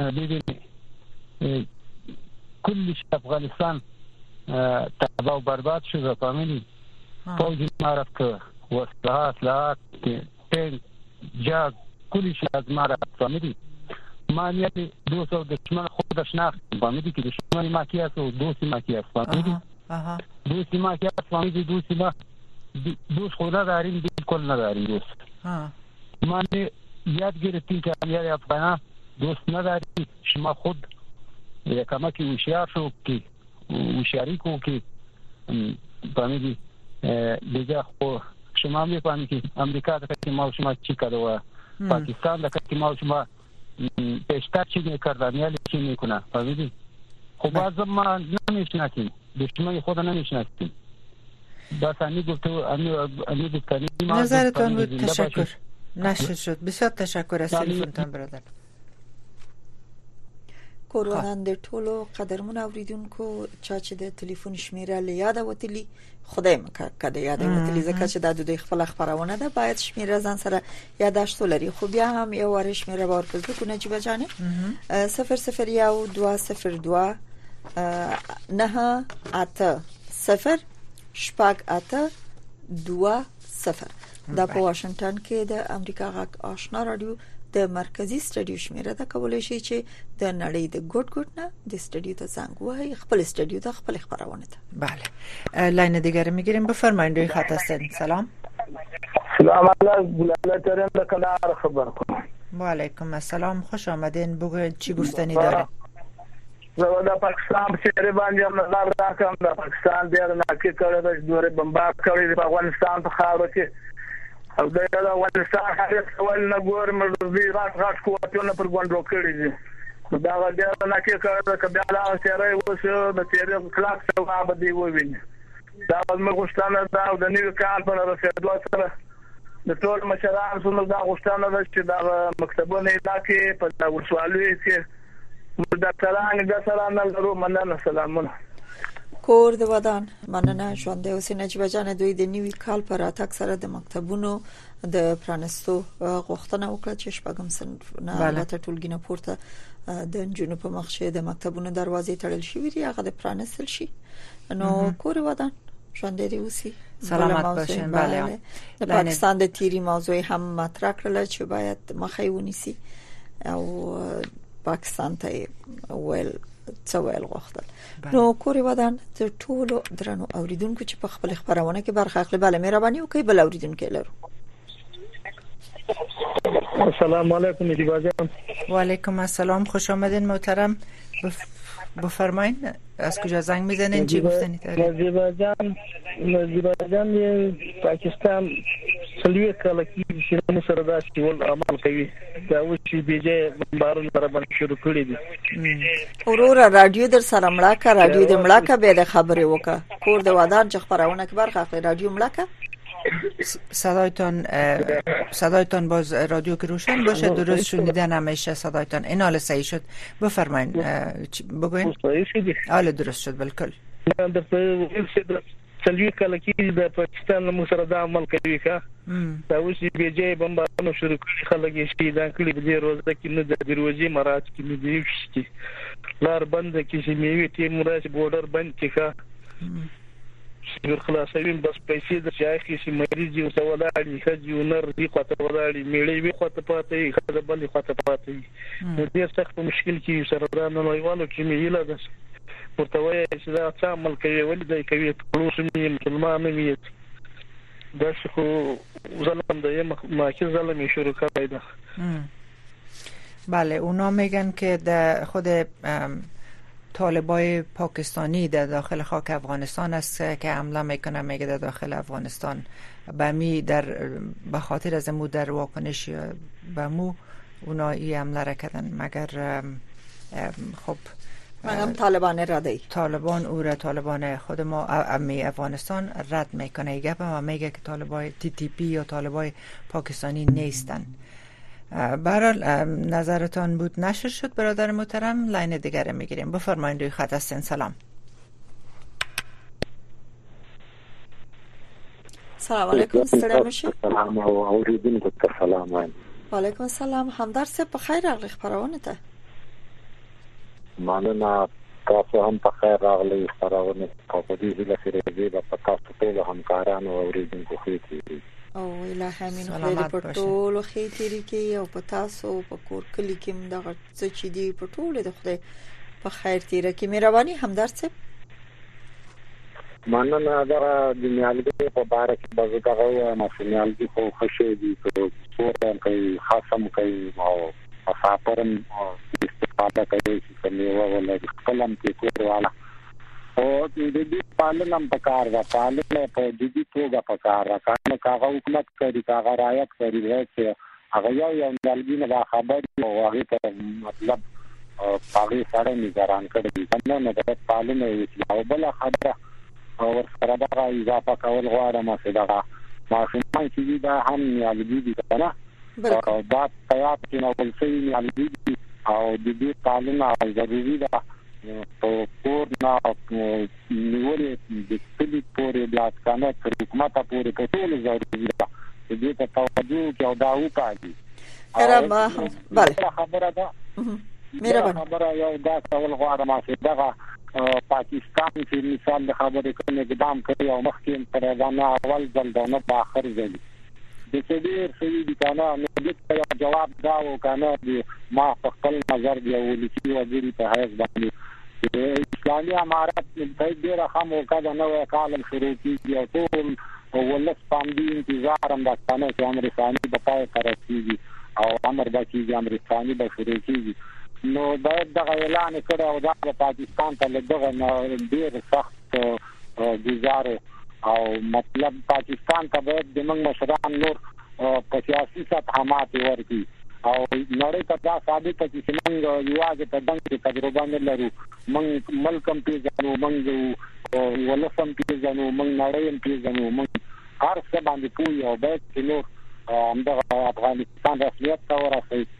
ببینی کلش افغانستان تباه و برباد شده فهمیدی فوجی ما رفت که وصلات تنگ جاگ کلش از ما رفت فهمیدی ما نیتی دوست و دشمن خودش ناختیم فهمیدی که دشمن ما کی است و دوستی ما کی است فهمیدی دوستی ما کی است فهمیدی دوستی ما دوست خود نداریم بالکل نداریم دوست ما یاد گرفتیم که امیار افغانه دوست نداری شما خود یکمکی وشیار شو که وشیاری کو که فهمیدی دیگه خو شما میفهمی که امریکا دا که ما شما چی کرده و پاکستان دا که ما شما پیشتر چی میکرده امیالی چی میکنه فهمیدی خب بازم ما نمیشناسیم دشمنی خود نمیشناسیم بس نظرتان بود تشکر نشر شد بسیار تشکر از تلفنتان برادر کورونان د ټولو قدرمن اوریدونکو چې د ټلیفون شمیره لیاد وتلی خدای مکه کده یاد وتلی ځکه چې د دوی خپل خبرونه ده باید شمیره ځان سره یاداشت لري خو بیا هم یو ور شمیره ورکړو کو نجیب جانه 001202 نه اته 0 شپږ اته 20 دا په واشنگټن کې د امریکا غږ آشنا رادیو د مرکزی سټډیو شمیره ده کولای شي چې د نړۍ د ګډ نه د سټډیو ته زنګ وهي خپل سټډیو ته خپل خبرونه ده بله لاین دیگر میگیریم بفرمایید روی خط هستین سلام علیکم بلاله ترین د کلار خبر کوم و علیکم السلام خوش آمدین بگوید چی گفتنی دارین زه د پاکستان په باندې هم نظر راکم د پاکستان ډیر ناکي کړی د دوره بمبار کړی د افغانستان په خاور کې او د افغانستان هغه څول نه ګور مرزي راټ قوتونه پر ګوندو کړی دي دا ډیر ناکي کړی د کبیاله سره وسو د تیرې کلاس څخه به دی وویني دا موږ غوښتنه دا د نیو کال په رسېدو سره د ټول مشرانو څخه دا غوښتنه ده چې دا مکتبونه علاقې په ورسوالۍ کې ډاکټرانو د سلام لرو مننه سلامونه کور د ودان مننه ژوند اوسې نجيبه جان دوی د نیوي کال پر اتاک سره د مکتبونو د پرانستو غوښتنه وکړه چې شپږم صنف نه البته ټولګي نه پورته د جنوب په مخشه د مکتبونو دروازې تړل شوې دي هغه د پرانستل شي نو کور ودان ژوند دې اوسې سلامت باشین. بله د پاکستان د تیری موضوع هم مطرح کړل چې باید مخې ونیسي او پاکستان ته ویل څوېل غوښتل نو کوري ودان د ټولو درنو اوریدونکو چې په خپل خبرونه کې برخه اخلي بل مهرباني وکړئ بل اوریدونکو لرو. السلام علیکم نجیبه جان. و علیکم السلام خوش آمدین محترم. بفرمایید از کجا زنگ میزنین چی گفتنید؟ نجیبه جان پاکستان سلوی کال کې شنو سره دا چې عمل کوي دا و چې بیجه بمبارونه را باندې شروع کړی دي. اورور رادیو در سره مړه کا رادیو د مړه کا به خبرې وکړه کور د ودان چې خبرونه کې برخه اخلي رادیو مړه کا صدایتان باز رادیو که روشن باشه درست شنیدن همیشه صدایتان این حال صحیح شد بفرمایید بگوین حال درست شد بالکل. سلوی کال کې د پاکستان له سره دا عمل کوي کا دا اوس بیجه بمبارونه شروع کړي خلک یې شهیدان کړي په دې روزه کې نه د دروازې مراج کې نه دی شتي لار بند کې چې میوي تیر مراج بورډر بند کې کا شګر خلاصوین بس پیسې د شایخي چې مریض یو سوالاري خځو نر دی خاطر ولاري میړې وي خاطر پاتې خاطر بل خاطر پاتې نو ډیر سخت مشکل کې سره دا نه وایوالو چې میله ده ورته چې دا څه عمل کوي ولې دا کوي ټول سمي مسلمان نه وي دا څه ظلم دی ما چې ظلم شروع کړی ده. بله اونا میگن که در خود طالبای پاکستانی در داخل خاک افغانستان است که حمله میکنه میگه در داخل افغانستان به خاطر از امو در واکنش به مو اونا این حمله را کردن مگر خب مگم طالبان ردی طالبان او را طالبان خود ما افغانستان رد میکنه گپ میگه که طالبای TTP یا طالبای پاکستانی نیستن. برحال نظرتان بود نشر شد برادر محترم لاین دیگر میگیریم بفرمایید روی خط هستین. سلام. سلام علیکم ستړی مشه. سلام او اوریدونکو ته سلام. و علیکم السلام همدرد صاحب په خیر راغلی خبرونه ته. مننه تاسو هم په خیر راغلی خبرونه په دې ځای کې د تاسو ټول همکارانو او اوریدونکو خېټي او الهی امین خدای په ټولو خېټری کې او په تاسو په کور کلی کې دغه څه چې دی په ټولو د خدای په خیر تیر کې مهرباني همدرد صاحب. مننه دا د نیالګي په باره کې بزګرو او نیالګي خو خوشي دي چې څورم کوي خاصم کوي او افاپرم استفاده کوي چې میوه ولې خپلم کې کورواله او د دې پالنم پکار دا پالنه په دې توګه پکار راکانه کاغه حکومت کوي کاغه رعایت کوي چې هغه یو نیالګي نه خبر او هغه ته مطلب پاغي سره نگران کړي څنګه نه د پالنه او بل خبره او سره دا اضافه کول غواړم چې دا ماشومان چې دا هم نیالګي دي کنه دا تیار چې نو ولسي نیالګي او د دې پالنه ضروري ده په کور نه نیولې د کلی پورې بیا کنه حکومت پورې په ټول ضروري ده دې ته توجه کې او دا وکړي. بله خبره ده مهرباني خبره یو دا ټول غواړم چې دا پاکستان چې مثال د خبرې کوي اقدام کوي او مخکې پر دا اول ځل دا نه په اخر ځل د ډېر څه دي کنه نو دې جواب دا و کنه ما په خپل نظر دی ولسی وزیر په حیث باندې اسلامي امارات د ډېر هم وکړه نو کال شروع کیږي او ټول ولس باندې انتظار هم دا کنه چې امریکایي بقای کراچي او امر دا چې امریکایي به شروع کیږي نو باید دا اعلان کړه او دا پاکستان ته لږه ډېر سخت گزار او مطلب پاکستان ته باید د موږ مشران نور په سیاسي سطح ماته ورکړي او نړۍ ته دا ثابت کړي چې موږ یوازې په دغه تجربه نه لرو موږ ملکم پیژنو موږ ولسم پیژنو موږ نړۍ پیژنو موږ هر څه باندې پوي او باید چې نور د افغانستان رسمیت ته ورسېږي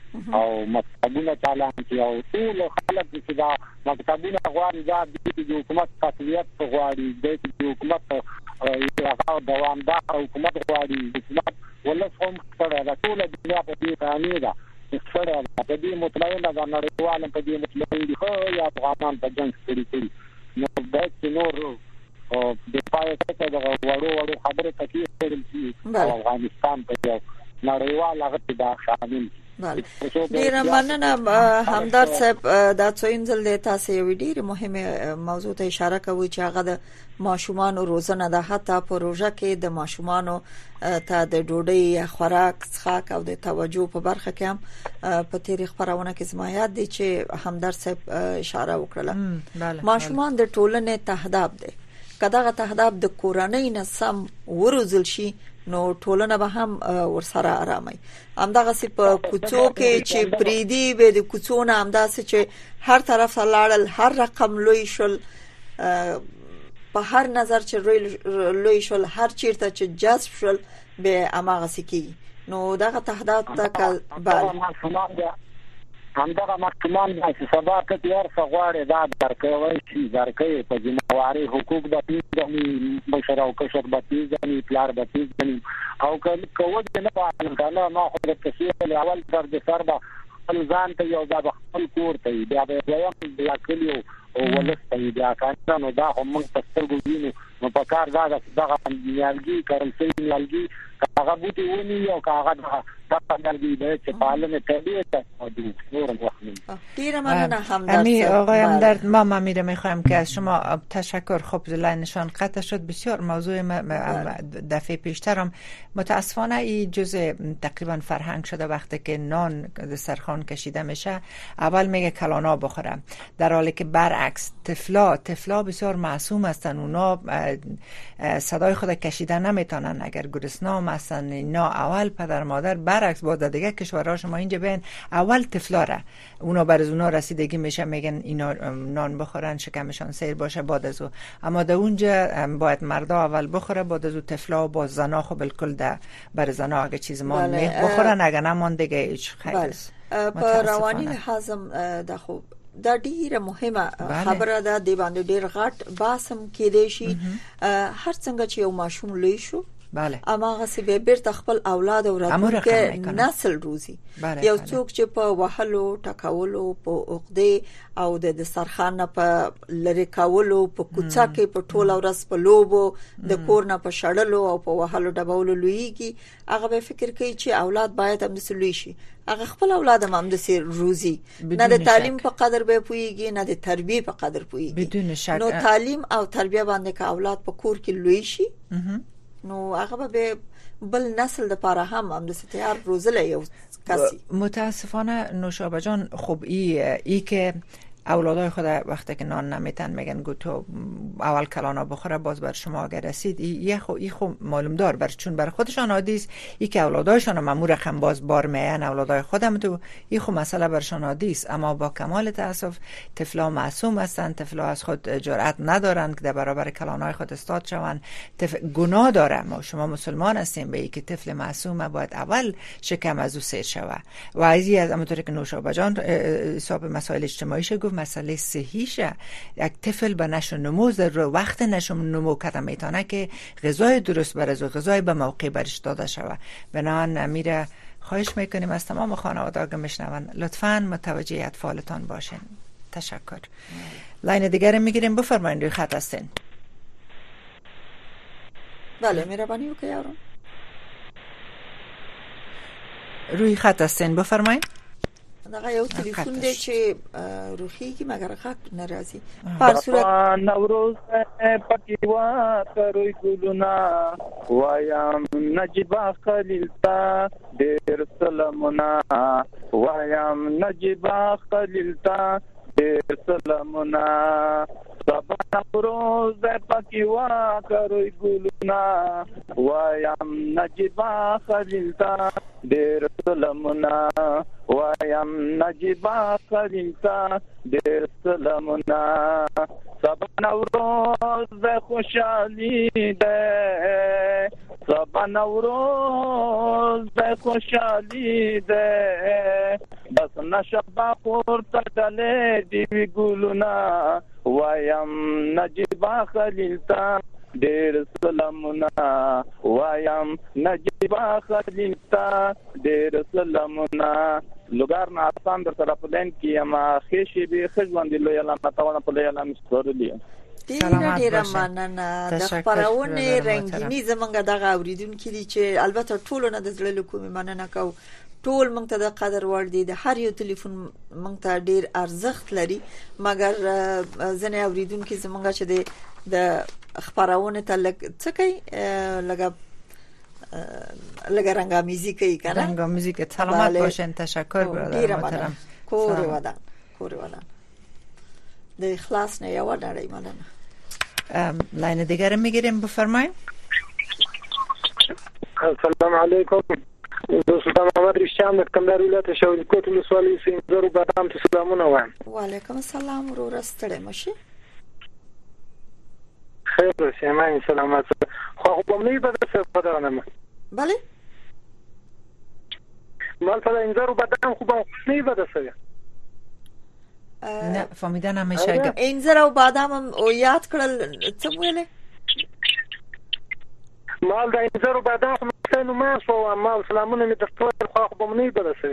او مکتبونه چالان دي او ټول خلک چې دا مکتبونه غواړي دا د حکومت تقویت غواړي د حکومت یو دوامدار حکومت غواړي حکومت ولسم سره د ټول دنیا په دې باندې دا سره په دې مطمئنه ده نړیوال په دې مطمئن دي خو یا افغانان په جنگ کړی نو دا چې نور او د پایته ته د وړو خبره تکي کړل افغانستان په نړیوال هغه دا شامل ډیر مننه همدار صاحب دا څویم ځل د تاسو یو ډیر مهمه موضوع ته اشاره کوي چې هغه د ماشومان روزنه ده حتی په روزه کې د ماشومان ته د ډوډۍ خوراک څښاک او د توجه په برخه کې هم په تاریخ خبرونه کې زمایات دي چې همدار صاحب اشاره وکړه ماشومان د ټولنې تهداب دي کداغه تهداب د کورنۍ نه سم وروزل شي نو ټولنه به هم ورسره آرامي همدغه سي په کوڅو کې چې پریدي به د کوڅو نه همداسې چې هر طرف لاړل هر رقم لوی شول په هر نظر چې لوی شول هر چیرته چې جذب شول به اماغه سکی نو دغه تهداب ته همدغه ماشومان چې سبا کې هر څه غواړي دا درکوي شي درکوي په ځمواري حقوق د پیژنې بشر او کشر د پیژنې پلار د پیژنې او کوم نه پاتنه ما خو د تشریح اول در د سر به خپل ځان ته یو د خپل کور ته بیا به یا کلیو او ولست بیا کانو دا هم تستل ګوینو نو په کار دا دغه نیالګي کارل نیالګي هغه بوتي ونی او هغه دا نیالګي د چپالنه طبیعت او د نور وخت ډیر مننه همدرد آقای همدرد ما میره میخوایم که از شما تشکر خب لاینشان قطع شد بسیار موضوع دفعه پیشترم متاسفانه این جزء تقریبا فرهنگ شده وقتی که نان دسترخوان کشیده میشه اول میگه کلانا بخوره در حالی که برعکس طفلا بسیار معصوم هستن اونا صدای خود کشیده نمیتونن اگر گرسنه هستن اینا اول پدر مادر برعکس با دیگه کشورها شما اینجا ببین اول طفلا را اونا برای اونا رسیدگی میشه میگن اینا نان بخورن شکمشان سیر باشه بعد از او اما در اونجا باید مردا اول بخوره بعد از او طفلا با زنا خو بالکل ده برای زنا اگه چیز ما بخورن اگه نمان دیگه هیچ خیر است په رواني لحاظم د خو دا ډیره مهمه خبره ده د باندې ډیر غټ باسم کې دی شي هر څنګه چې یو ماشوم لوی شو بله اما غسی به بیرته خپل اولاد او راتلونکي نسل روزي یو څوک چې په وهلو ټکاولو په عقده او د دسترخوان په لری کولو په کوڅه کې په ټوله ورځ په لوبو د کور نه په شړلو او په وهلو ډبولو لویږي هغه به فکر کوي چې اولاد باید هم دسلوي شي هغه خپل اولاد هم دسي روزي نه د تعلیم په قدر به پويږي نه د تربیه په قدر پويږي نو تعلیم او تربیه باندې که اولاد په کور کې لوي شي نو هغه به بل نسل د پاره هم د ستیار روزله یو کسی متاسفانه نوشابه جان خب ای که اولادای خود وقتی که نان نمیتن میگن گو تو اول کلانا بخوره باز بر شما اگر رسید ای خو معلوم دار بر چون بر خودشان عادی است ای که اولادایشان مامور رقم باز بار میان اولادای خودم تو ای خو مسئله برشان عادی است اما با کمال تاسف طفلا معصوم هستند طفلا از خود جرأت ندارند که در برابر کلانای خود استاد شوند گناه داره ما شما مسلمان هستیم به ای که طفل معصوم باید اول شکم از او سیر شود و ازی از همونطوری که نوشابه جان حساب مسائل اجتماعی مسئله صحیشه یک طفل به نشو نمو در وقت نشو نمو کردن میتونه که غذای درست برای غذای به موقع برش داده شود بنابراین امیر خواهش میکنیم از تمام خانواده که میشنون لطفاً متوجه اطفالتان باشین تشکر لاین دیگر میگیریم بفرمایید روی خط هستین بله مهربانی وکړئ یارو روی خط هستین بفرمایید دغه یو تلیفون دی چې روخیږي مګر خط ناراضي په صورت نوروز پکې وا کروي ګلونا وایم نجيبه خلیل تا ډېر سلامونه وایم نجيبه خلیل تا ډېر سلامونه سبا نوروز پکې وا کروي ګلونا وایم نجيبه خلیل تا ډېر سلامونه وایم نجيبه خلیل تا ډېر سلامونه سبا نوروز خوشحالي ده سبا نوروز خوشحالي ده بس نشبا پورته ډلې دی ګلونا وایم نجيبا خلیل تا ډېر سلامونه وایم نجيبا خلیل تا ډېر سلامونه لوګار نه آسان در سره پلان کې ما خېشي به خځوندې لوی الله تعالی په لوی الله مستورلی ډیره مننه د خبرونه رنگینی زمونږ دغه اوریدونکو دي چې البته ټول نه د زړه کومې مننه کو ټول مونږ ته د قدر وړ دي د هر یو ټلیفون مونږ ته ډیر ارزښت لري مګر ځنې اوریدونکو زمونږ چې د خبرونه ته څه کوي لگه رنگا موزیکی کنه رنگا موزیک سلامت باشین تشکر برادر محترم کوری ودان د اخلاص نه یو نړۍ مننه لاین دیگر میگیریم بفرمایید السلام علیکم دوستان محمد رشام د کندهار ولایت شاولی کوټ ولسوالۍ سینځرو بادام ته سلامونه وایم وعلیکم السلام ورور ستړی مشي خیر سیمان سلامات خو په مې به څه پدانه بله مال فلا انذار بادام خو په مې به څه نه فهمیدن همیشه انذار او بادام او یاد کړل څه ویلې مال د انذار او بادام نو ما سو مال سلامونه می دفتر خو په مې به څه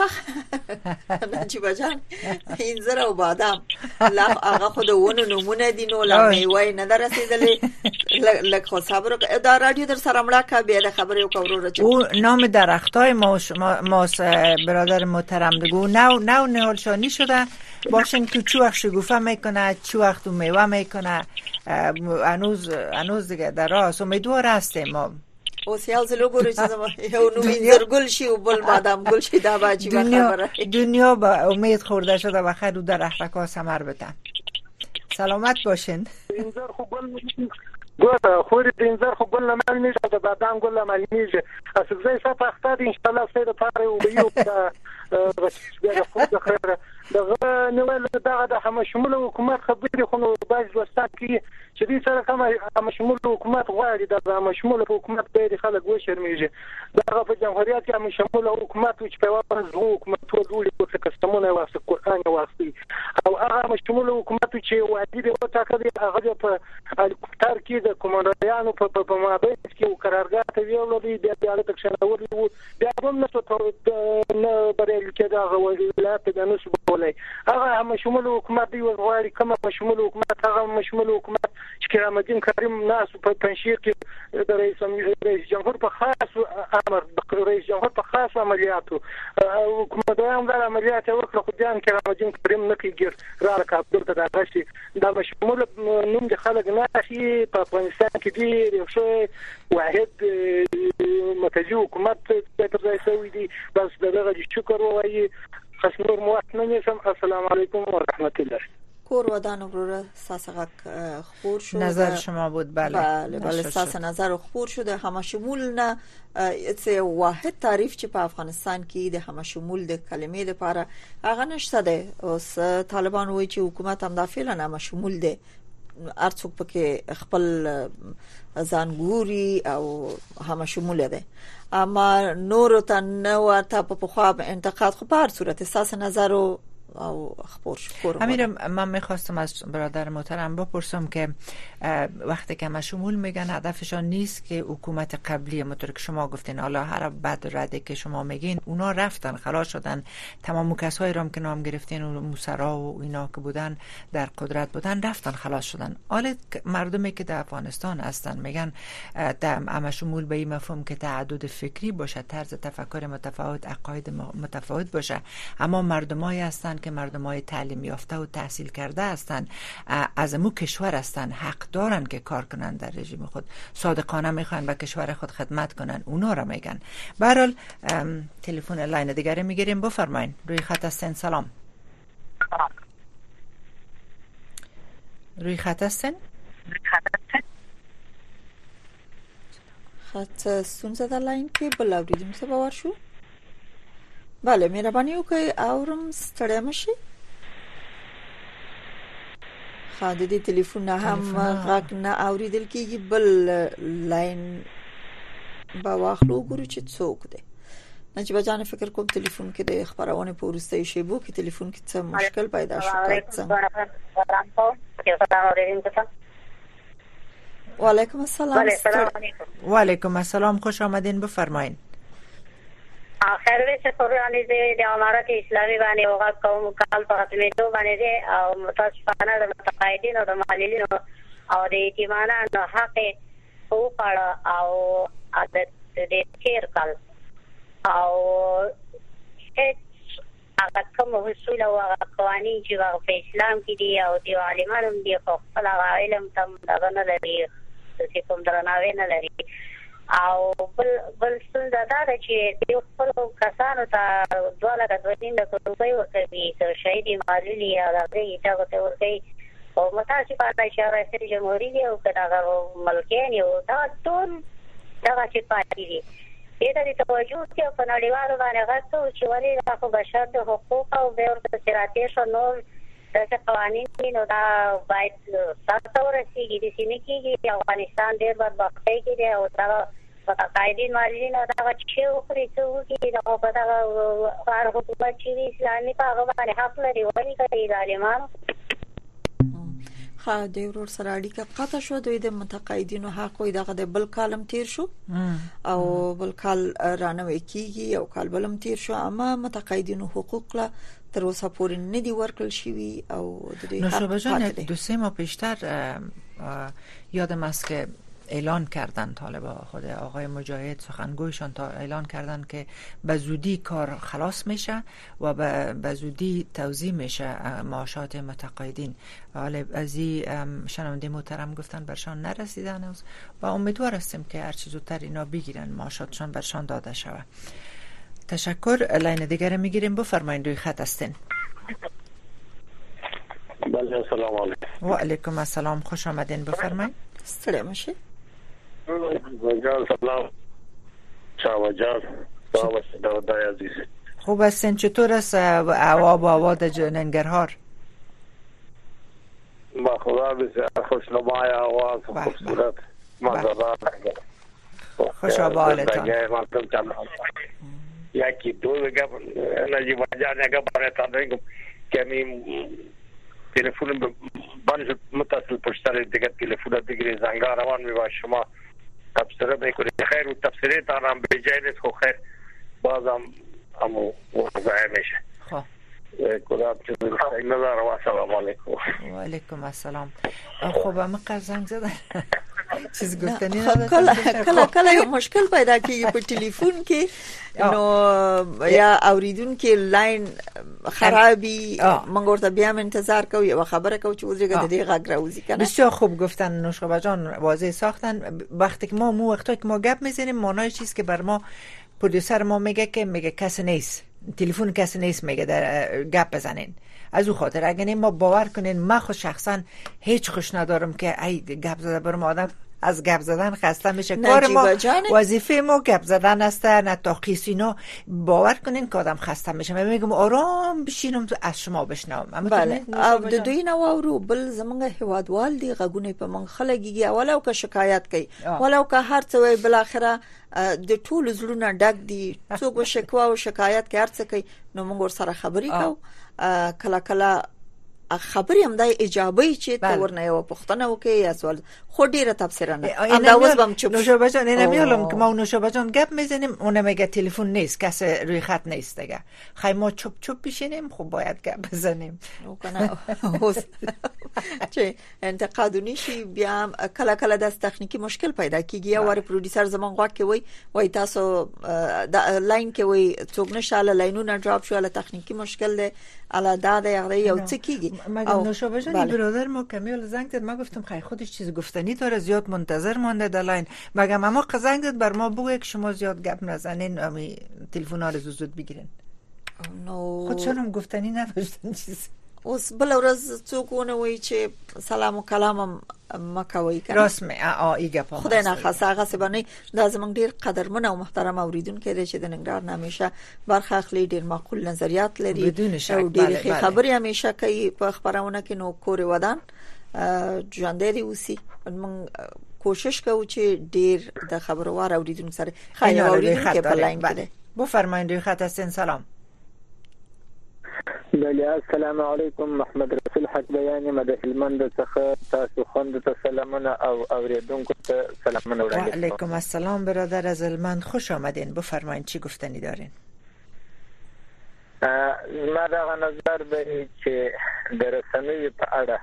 نجيبه جان انځر او بادام لا هغه خو د ونه نمونه دي نو لا میوه نه درسیدلې لکه خو صبر دا رادیو در سره مړه کا به خبر یو کورو او نام درختای ما برادر محترم دگو نو نهالشانی شده باشن که چو وقت شگوفه میکنه چو وقت میوه میکنه هنوز دیگه در راست امیدوار هستیم ما او سیال زلو گوری چیزم یو نو انځر گل شي او بل بادام گل شي دا باجی خبره دنیا با امید خورده شده و خیر در درختکا ثمر بده سلامت باشین انځر خو ګوره خو دې انځر خو ګل نه میشه د بادام ګل نه میشه اساس زې صفه اختار ان شاء الله سره پاره او یو غشش بیا خو د خیره دغه نوول دغه د هم شمول حکومت خبرې خو نو باز وستا کی چې دې سره کوم شمول حکومت غواړي د هم شمول حکومت به خلک و شرمېږي دغه په جمهوریت کې هم شمول حکومت چې په واپس حکومت ټول څه کستمونه واسه قرآن واسه او هغه شمول حکومت چې وادي د وټاکلي هغه په هلیکوپټر کې د کومندانانو په مابین کې قرارګاه ته ویل دي بیا د تکشنور بیا هم نه برېل کې دا ولایت د نسب ولای هغه هم شمول حکومت دی ورغواړي کومه شمول حکومت هغه شمول حکومت چې کرامدین کریم ناس په پنځیر کې د رئیس جمهور په خاص امر د رئیس جمهور په خاص عملیاتو حکومت هم د عملیات وکړه خو ځان کرامدین کریم نه کیږي را کابل ته راغشي دا شمول نوم د خلک ناشي په افغانستان کې دی یو شی واحد متجو حکومت په ځای شوی دی بس دغه شکر وایي خسنور موات نمیشم السلام علیکم و رحمت الله کور ودان ورور ساسغک خور شد نظر شما بود بله ساس نظر خور شده همه شمول نه واحد تعریف چې په افغانستان کې د همه شمول د کلمې لپاره هغه نشته ده اوس طالبان وایي چې حکومت هم د فعلا همه شمول ده ارڅوک پکې خپل ځانګوري او همه شمول ده اما نور ته نو ته په خو انتقاد خو په هر صورت اساس نظر او خبر شکر امیر من میخواستم از برادر محترم بپرسم که وقتی که ما شمول میگن هدفشان نیست که حکومت قبلی مطور که شما گفتین حالا هر بعد رده که شما میگین اونا رفتن خلاص شدن تمام کسایی رو هم که نام گرفتین و موسرا و اینا که بودن در قدرت بودن رفتن خلاص شدن حالا مردمی که در افغانستان هستن میگن اما شمول به این مفهوم که تعدد فکری باشه طرز تفکر متفاوت عقاید متفاوت باشه اما مردمایی هستن که مردمای تعلیم یافته و تحصیل کرده هستند از امو کشور هستند حق دارن که کار کنن در رژیم خود صادقانه میخوان به کشور خود خدمت کنن اونا را میگن به هر حال تلفن لاین دیگه میگیریم بفرمایین روی خط هستین سلام روی خط هستین خط ستونزه در لاین کې بل اوریدم څه باور شو بله مهرباني وکړئ اورم ستړی مشي خاطر دې ټلیفون هم غږ نه اوریدل کیږي بل لاین با واخلو ګورو چې څوک دی نجيبه جان فکر کوم ټلیفون کې د خبرونه په ورستۍ شیبو کې ټلیفون کې څه مشکل پیدا شو وعلیکم السلام. وعلیکم السلام، خوش آمدین، بفرمایید. خیروی سپورانی د امارات اسلامي باندې وغه کوم کال په ختمېدو باندې او متاسفانه د متقاعدین او د معلولینو او د یتیمانو حق او پړ او عادت د تیر کال او هغه کوم اصول او قوانین چې په اسلام کې دي او د عالمانو دی خو خپل علم تم دغه نه لري چې کوم درناوی نه لري او بل څه دا چې یو خپل کسانو ته 2.5 روپۍ ورکوي چې شهیدي معلولي او دغه ته ورکوي او متاسفانه چې رئیس جمهوریت او کډه ملکین یو دا ټول دغه چې پاتې دي د توجه کې په نړیوالو باندې غوښتو چې ولې د بشر د حقوق او د ورته شو نور د قوانین نو دا باید تاسو ورسیږي د سیمې کې افغانستان ډېر بدبختۍ کې دی او دا متقاعدین معلولین دا چې خوري چې دا په دا هر حکومت چې اسلامي په هغه باندې حق لري ولې کوي ظالمانو ها د ورور سره اړیکه قطع شو دوی د متقاعدینو حق وي دغه د بل کالم تیر شو او بل کال رانوي کیږي او کال بلم تیر شو اما متقاعدینو حقوق لا تر اوسه پورې نه دی ورکړل شوی او د دې حق دو سه ماه پیشتر یادم است که اعلان کردن طالبا خود آقای مجاهد سخنگویشان تا اعلان کردن که به زودی کار خلاص میشه و به زودی توزیع میشه معاشات متقاعدین. ولی ازی شنونده محترم گفتن برشان نرسیدن و امیدوار هستیم که هر چه زودتر اینا بگیرن معاشاتشان برشان داده شود. تشکر. لاین دیگر میگیریم، بفرمایید، روی خط هستین. بله السلام علیکم. و علیکم السلام، خوش آمدین، بفرمایید. سلام شي. جان سلام. شاه جان. داوود عزیز. خوب هستین؟ چطور است هوا در ننگرهار؟ با خدا بسیار خوشنمای هوا خوبصورت منظره. خوش آبادتان. یکی دو گپ نجیب جان گپ براتون کمی تلفن بند متصل پشتر دیگه تلفن دیگه زنگ روان می باشه شما تبصره میکنید خیر و تبصره تانم به جای نیست خو خیر بازم همو وضعه میشه. خب خدا نظر و سلام علیکم. و علیکم السلام. خب مقر زنگ زدن چیز گفتنی کله مشکل پیدا کیږي په ټلیفون کې نو یا اوریدونکو لاین خرابي موږ ورته بیا انتظار کوو یا خبره کوو چې وزګه د دې غږ راوځي کنه. بسیار خوب گفتن نوشابه جان، واضح ساختن. وقتی که ما وقتی که ما گپ میزنیم معنای چیز که بر ما پرودوسر ما میگه که میگه کسی نیست، تلفن کسی نیست، میگه در گپ بزنین. از او خاطر اگه ما باور کنین ما خود شخصا هیچ خوش ندارم که ای گپ زده برم آدم از گپ زدن خسته میشه. کار ما وظیفه ما گپ زدن است، نه تاقیس اینا. باور کنین که آدم خسته میشه. من میگم آرام بشینم از شما بشنوم. بله او د دوی نو اورو بل زمونږ هوادوال دی غږونه په من خلګيږي ولو که شکایت کوي ولو که هر څه وي بل اخره د ټول زړونه ډک دي څوک شکوا او شکایت کوي هر څه کوي نو موږ سره خبرې کوو کله کله خبرې هم د ایجابي چې ته ورنه یو پښتنه وکي یا سوال خو ډیره تفسیر نه انداز بم چوب نوشابه جان نمیالم که ما نوشابه جان گپ میزنیم اون میگه تلفن نیست کسی روی خط نیست دیگه خی ما چوب چوب بشینیم خب باید گپ بزنیم کنه چې انتقادونی شي بیا کله کله د تخنیکی مشکل پیدا کیږي یا ور پروډوسر زمون غوا کې وای تاسو د لاین کې وای څوک نشاله لاینونه ډراپ شو له تخنیکی مشکل ده الا داده یو څه کیږي. مگه نوشابه جان برادر ما کمیل زنگ زد ما گفتم خیر خودش چیز گفتنی داره زیاد منتظر مونده در لاین. مگه ما زنگ زد بر ما بگه که شما زیاد گپ نزنین امی تلفن‌ها رو زود بگیرین. خودشون هم گفتنی نداشتن چیز. اوس بل ورځ څوکونه وای چې سلام و کلام مکوي کنه رسمي ایګه په خدای نه خاصه هغه سبانه د زمونږ ډیر قدرمن او محترم اوریدونکو دی چې د ننګرهار همیشه برخه اخلي ډیر معقول نظریات لري او ډیر خبرې همیشه کوي په خبرونه کې نو کور ودان ژوندې اوسي موږ کوشش کوو چې ډیر د خبرو اوریدونکو سره خیر اوریدونکو په لاین کې بفرمایید روی خط هستین. سلام. بله السلام علیکم. محمد رسول حق بیانی مده هلمند څخه تاسو خوند ته سلامونه او اوریدونکو ته سلامونه و علیکم السلام برادر از هلمند، خوش آمدین. بفرمایید چی گفتنی دارین؟ ما دا نظر به چې د رسنیو په اړه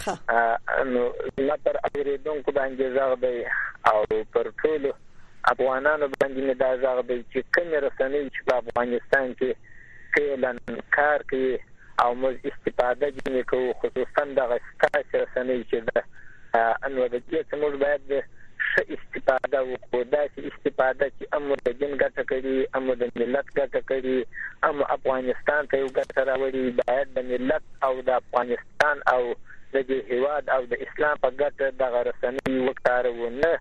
نو ما پر اوریدونکو باندې زغ دی او پر ټول افغانانو باندې دا زغ دی چې کوم رسنیو چې په افغانستان کې فعلا کار کوي او موږ استفاده کوو، خصوصا د غساس رسنۍ چې ده انو د دې څخه موږ باید ښه استفاده وکړو. دا چې استفاده چې امر د دین ګټه کوي، امر د ملت ګټه کوي، امر افغانستان ته یو ګټه راوړي، باید د ملت او د افغانستان او د دې هیواد او د اسلام په ګټه د رسنۍ وکړو. نه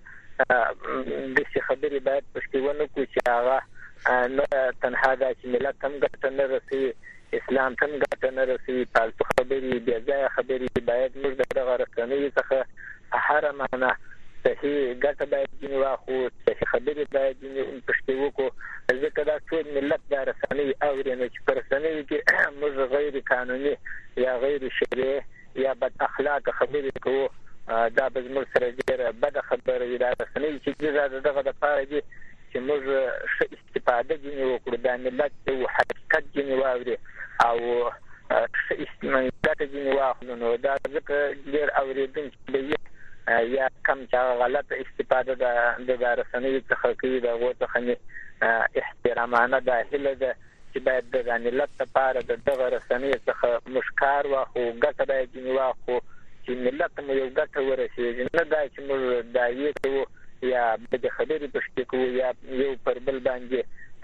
د څه خبرې باید پښتون کو چې هغه نه تنها دا چې ملت هم ګټه نه رسي، اسلام هم ګټه نه رسي، فالتو خبرې بیا ځای خبرې باید موږ دغه رسنۍ څخه هر معنا صحیح ګټه باید واخو، صحیح خبرې باید پښتو کو. ځکه دا ټول ملت دا رسنۍ اوري نه چې پر رسنۍ کې موږ غیر قانوني یا غیر شرعي یا بد اخلاق خبرې کوو، دا به موږ سره ډېره بد خبره ده. رسنۍ چې دغه د پاره دي چې موږ ښه استفاده وکړو، د ملت او حقیقت واوري او ښه استفاده واخلو. نو دا ځکه ډېر اوریدونکي به یا کم چې غلطه استفاده د رسنیو څخه کوي، د هغو څخه احترامانه دا هیله ده چې باید د ملت لپاره دغه رسنیو څخه موږ کار واخلو، ګټه باید واخلو چې ملت مو یو ګټه ورسېږي، نه دا چې موږ دعوې کوو یا د خبرې پښتو کوو یا یو پر بل باندې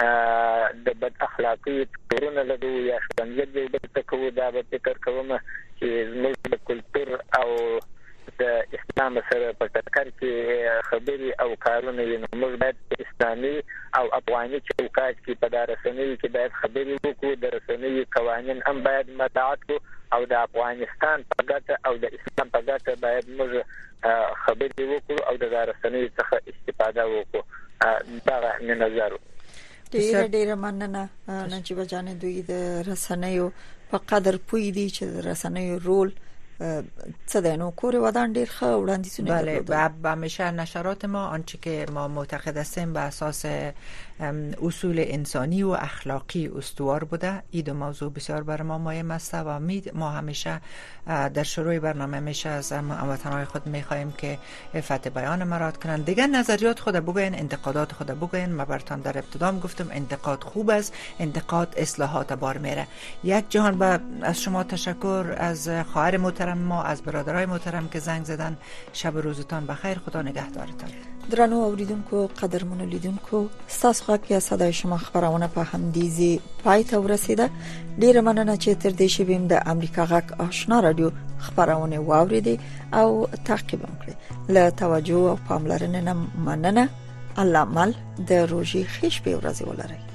د بد اخلاقی تورونه لدو یا څنګه د بل تکو. دا به فکر کوم چې موږ د کلچر او د اسلام سره په ټکر کې خبرې او کارونه یې موږ باید اسلامي او افغاني چوکاټ کې په دارسنوي کې باید خبرې وکړو، د رسنوي قوانين هم باید مراعات کړو او د افغانستان په ګټه او د اسلام په ګټه باید موږ خبرې وکړو او د دارسنوي څخه استفاده وکړو. دا نه نظر. ډیره مننه نجیبه جان. دوی د رسنیو په قدر پوی دي چې د رسنیو رول څه ده. نو کور ودان ډیر ښه وړاندیزونه بله و همیشه نشرات ما آنچه که ما معتقد هستیم به اساس اصول انسانی و اخلاقی استوار بوده. این دو موضوع بسیار بر ما مهم است و ما همیشه در شروع برنامه همیشه از هموطنان خود میخواهیم که عفت بیان مراعات کنند، دیگه نظریات خود بگوین، انتقادات خود بگوین. ما براتون در ابتدا گفتم انتقاد خوب است، انتقاد اصلاحات بار میره. یک جهان از شما تشکر، از خواهر محترم ما، از برادرای محترم که زنگ زدن. شب و روزتان بخیر، خدا نگهدارتان. درنو اوریدونکو، قدرمنو لیدونکو، ستاسو حق یا صدای شما خبرونه په همدیزي پای ته ورسیده. ډیره مننه چې تر دې شی بیم د امریکا غږ آشنا رادیو خبرونه واوریدي او تعقیب کړئ. له توجه او پاملرنې مننه. الله مل د روزي خیش به ورځ ولرئ.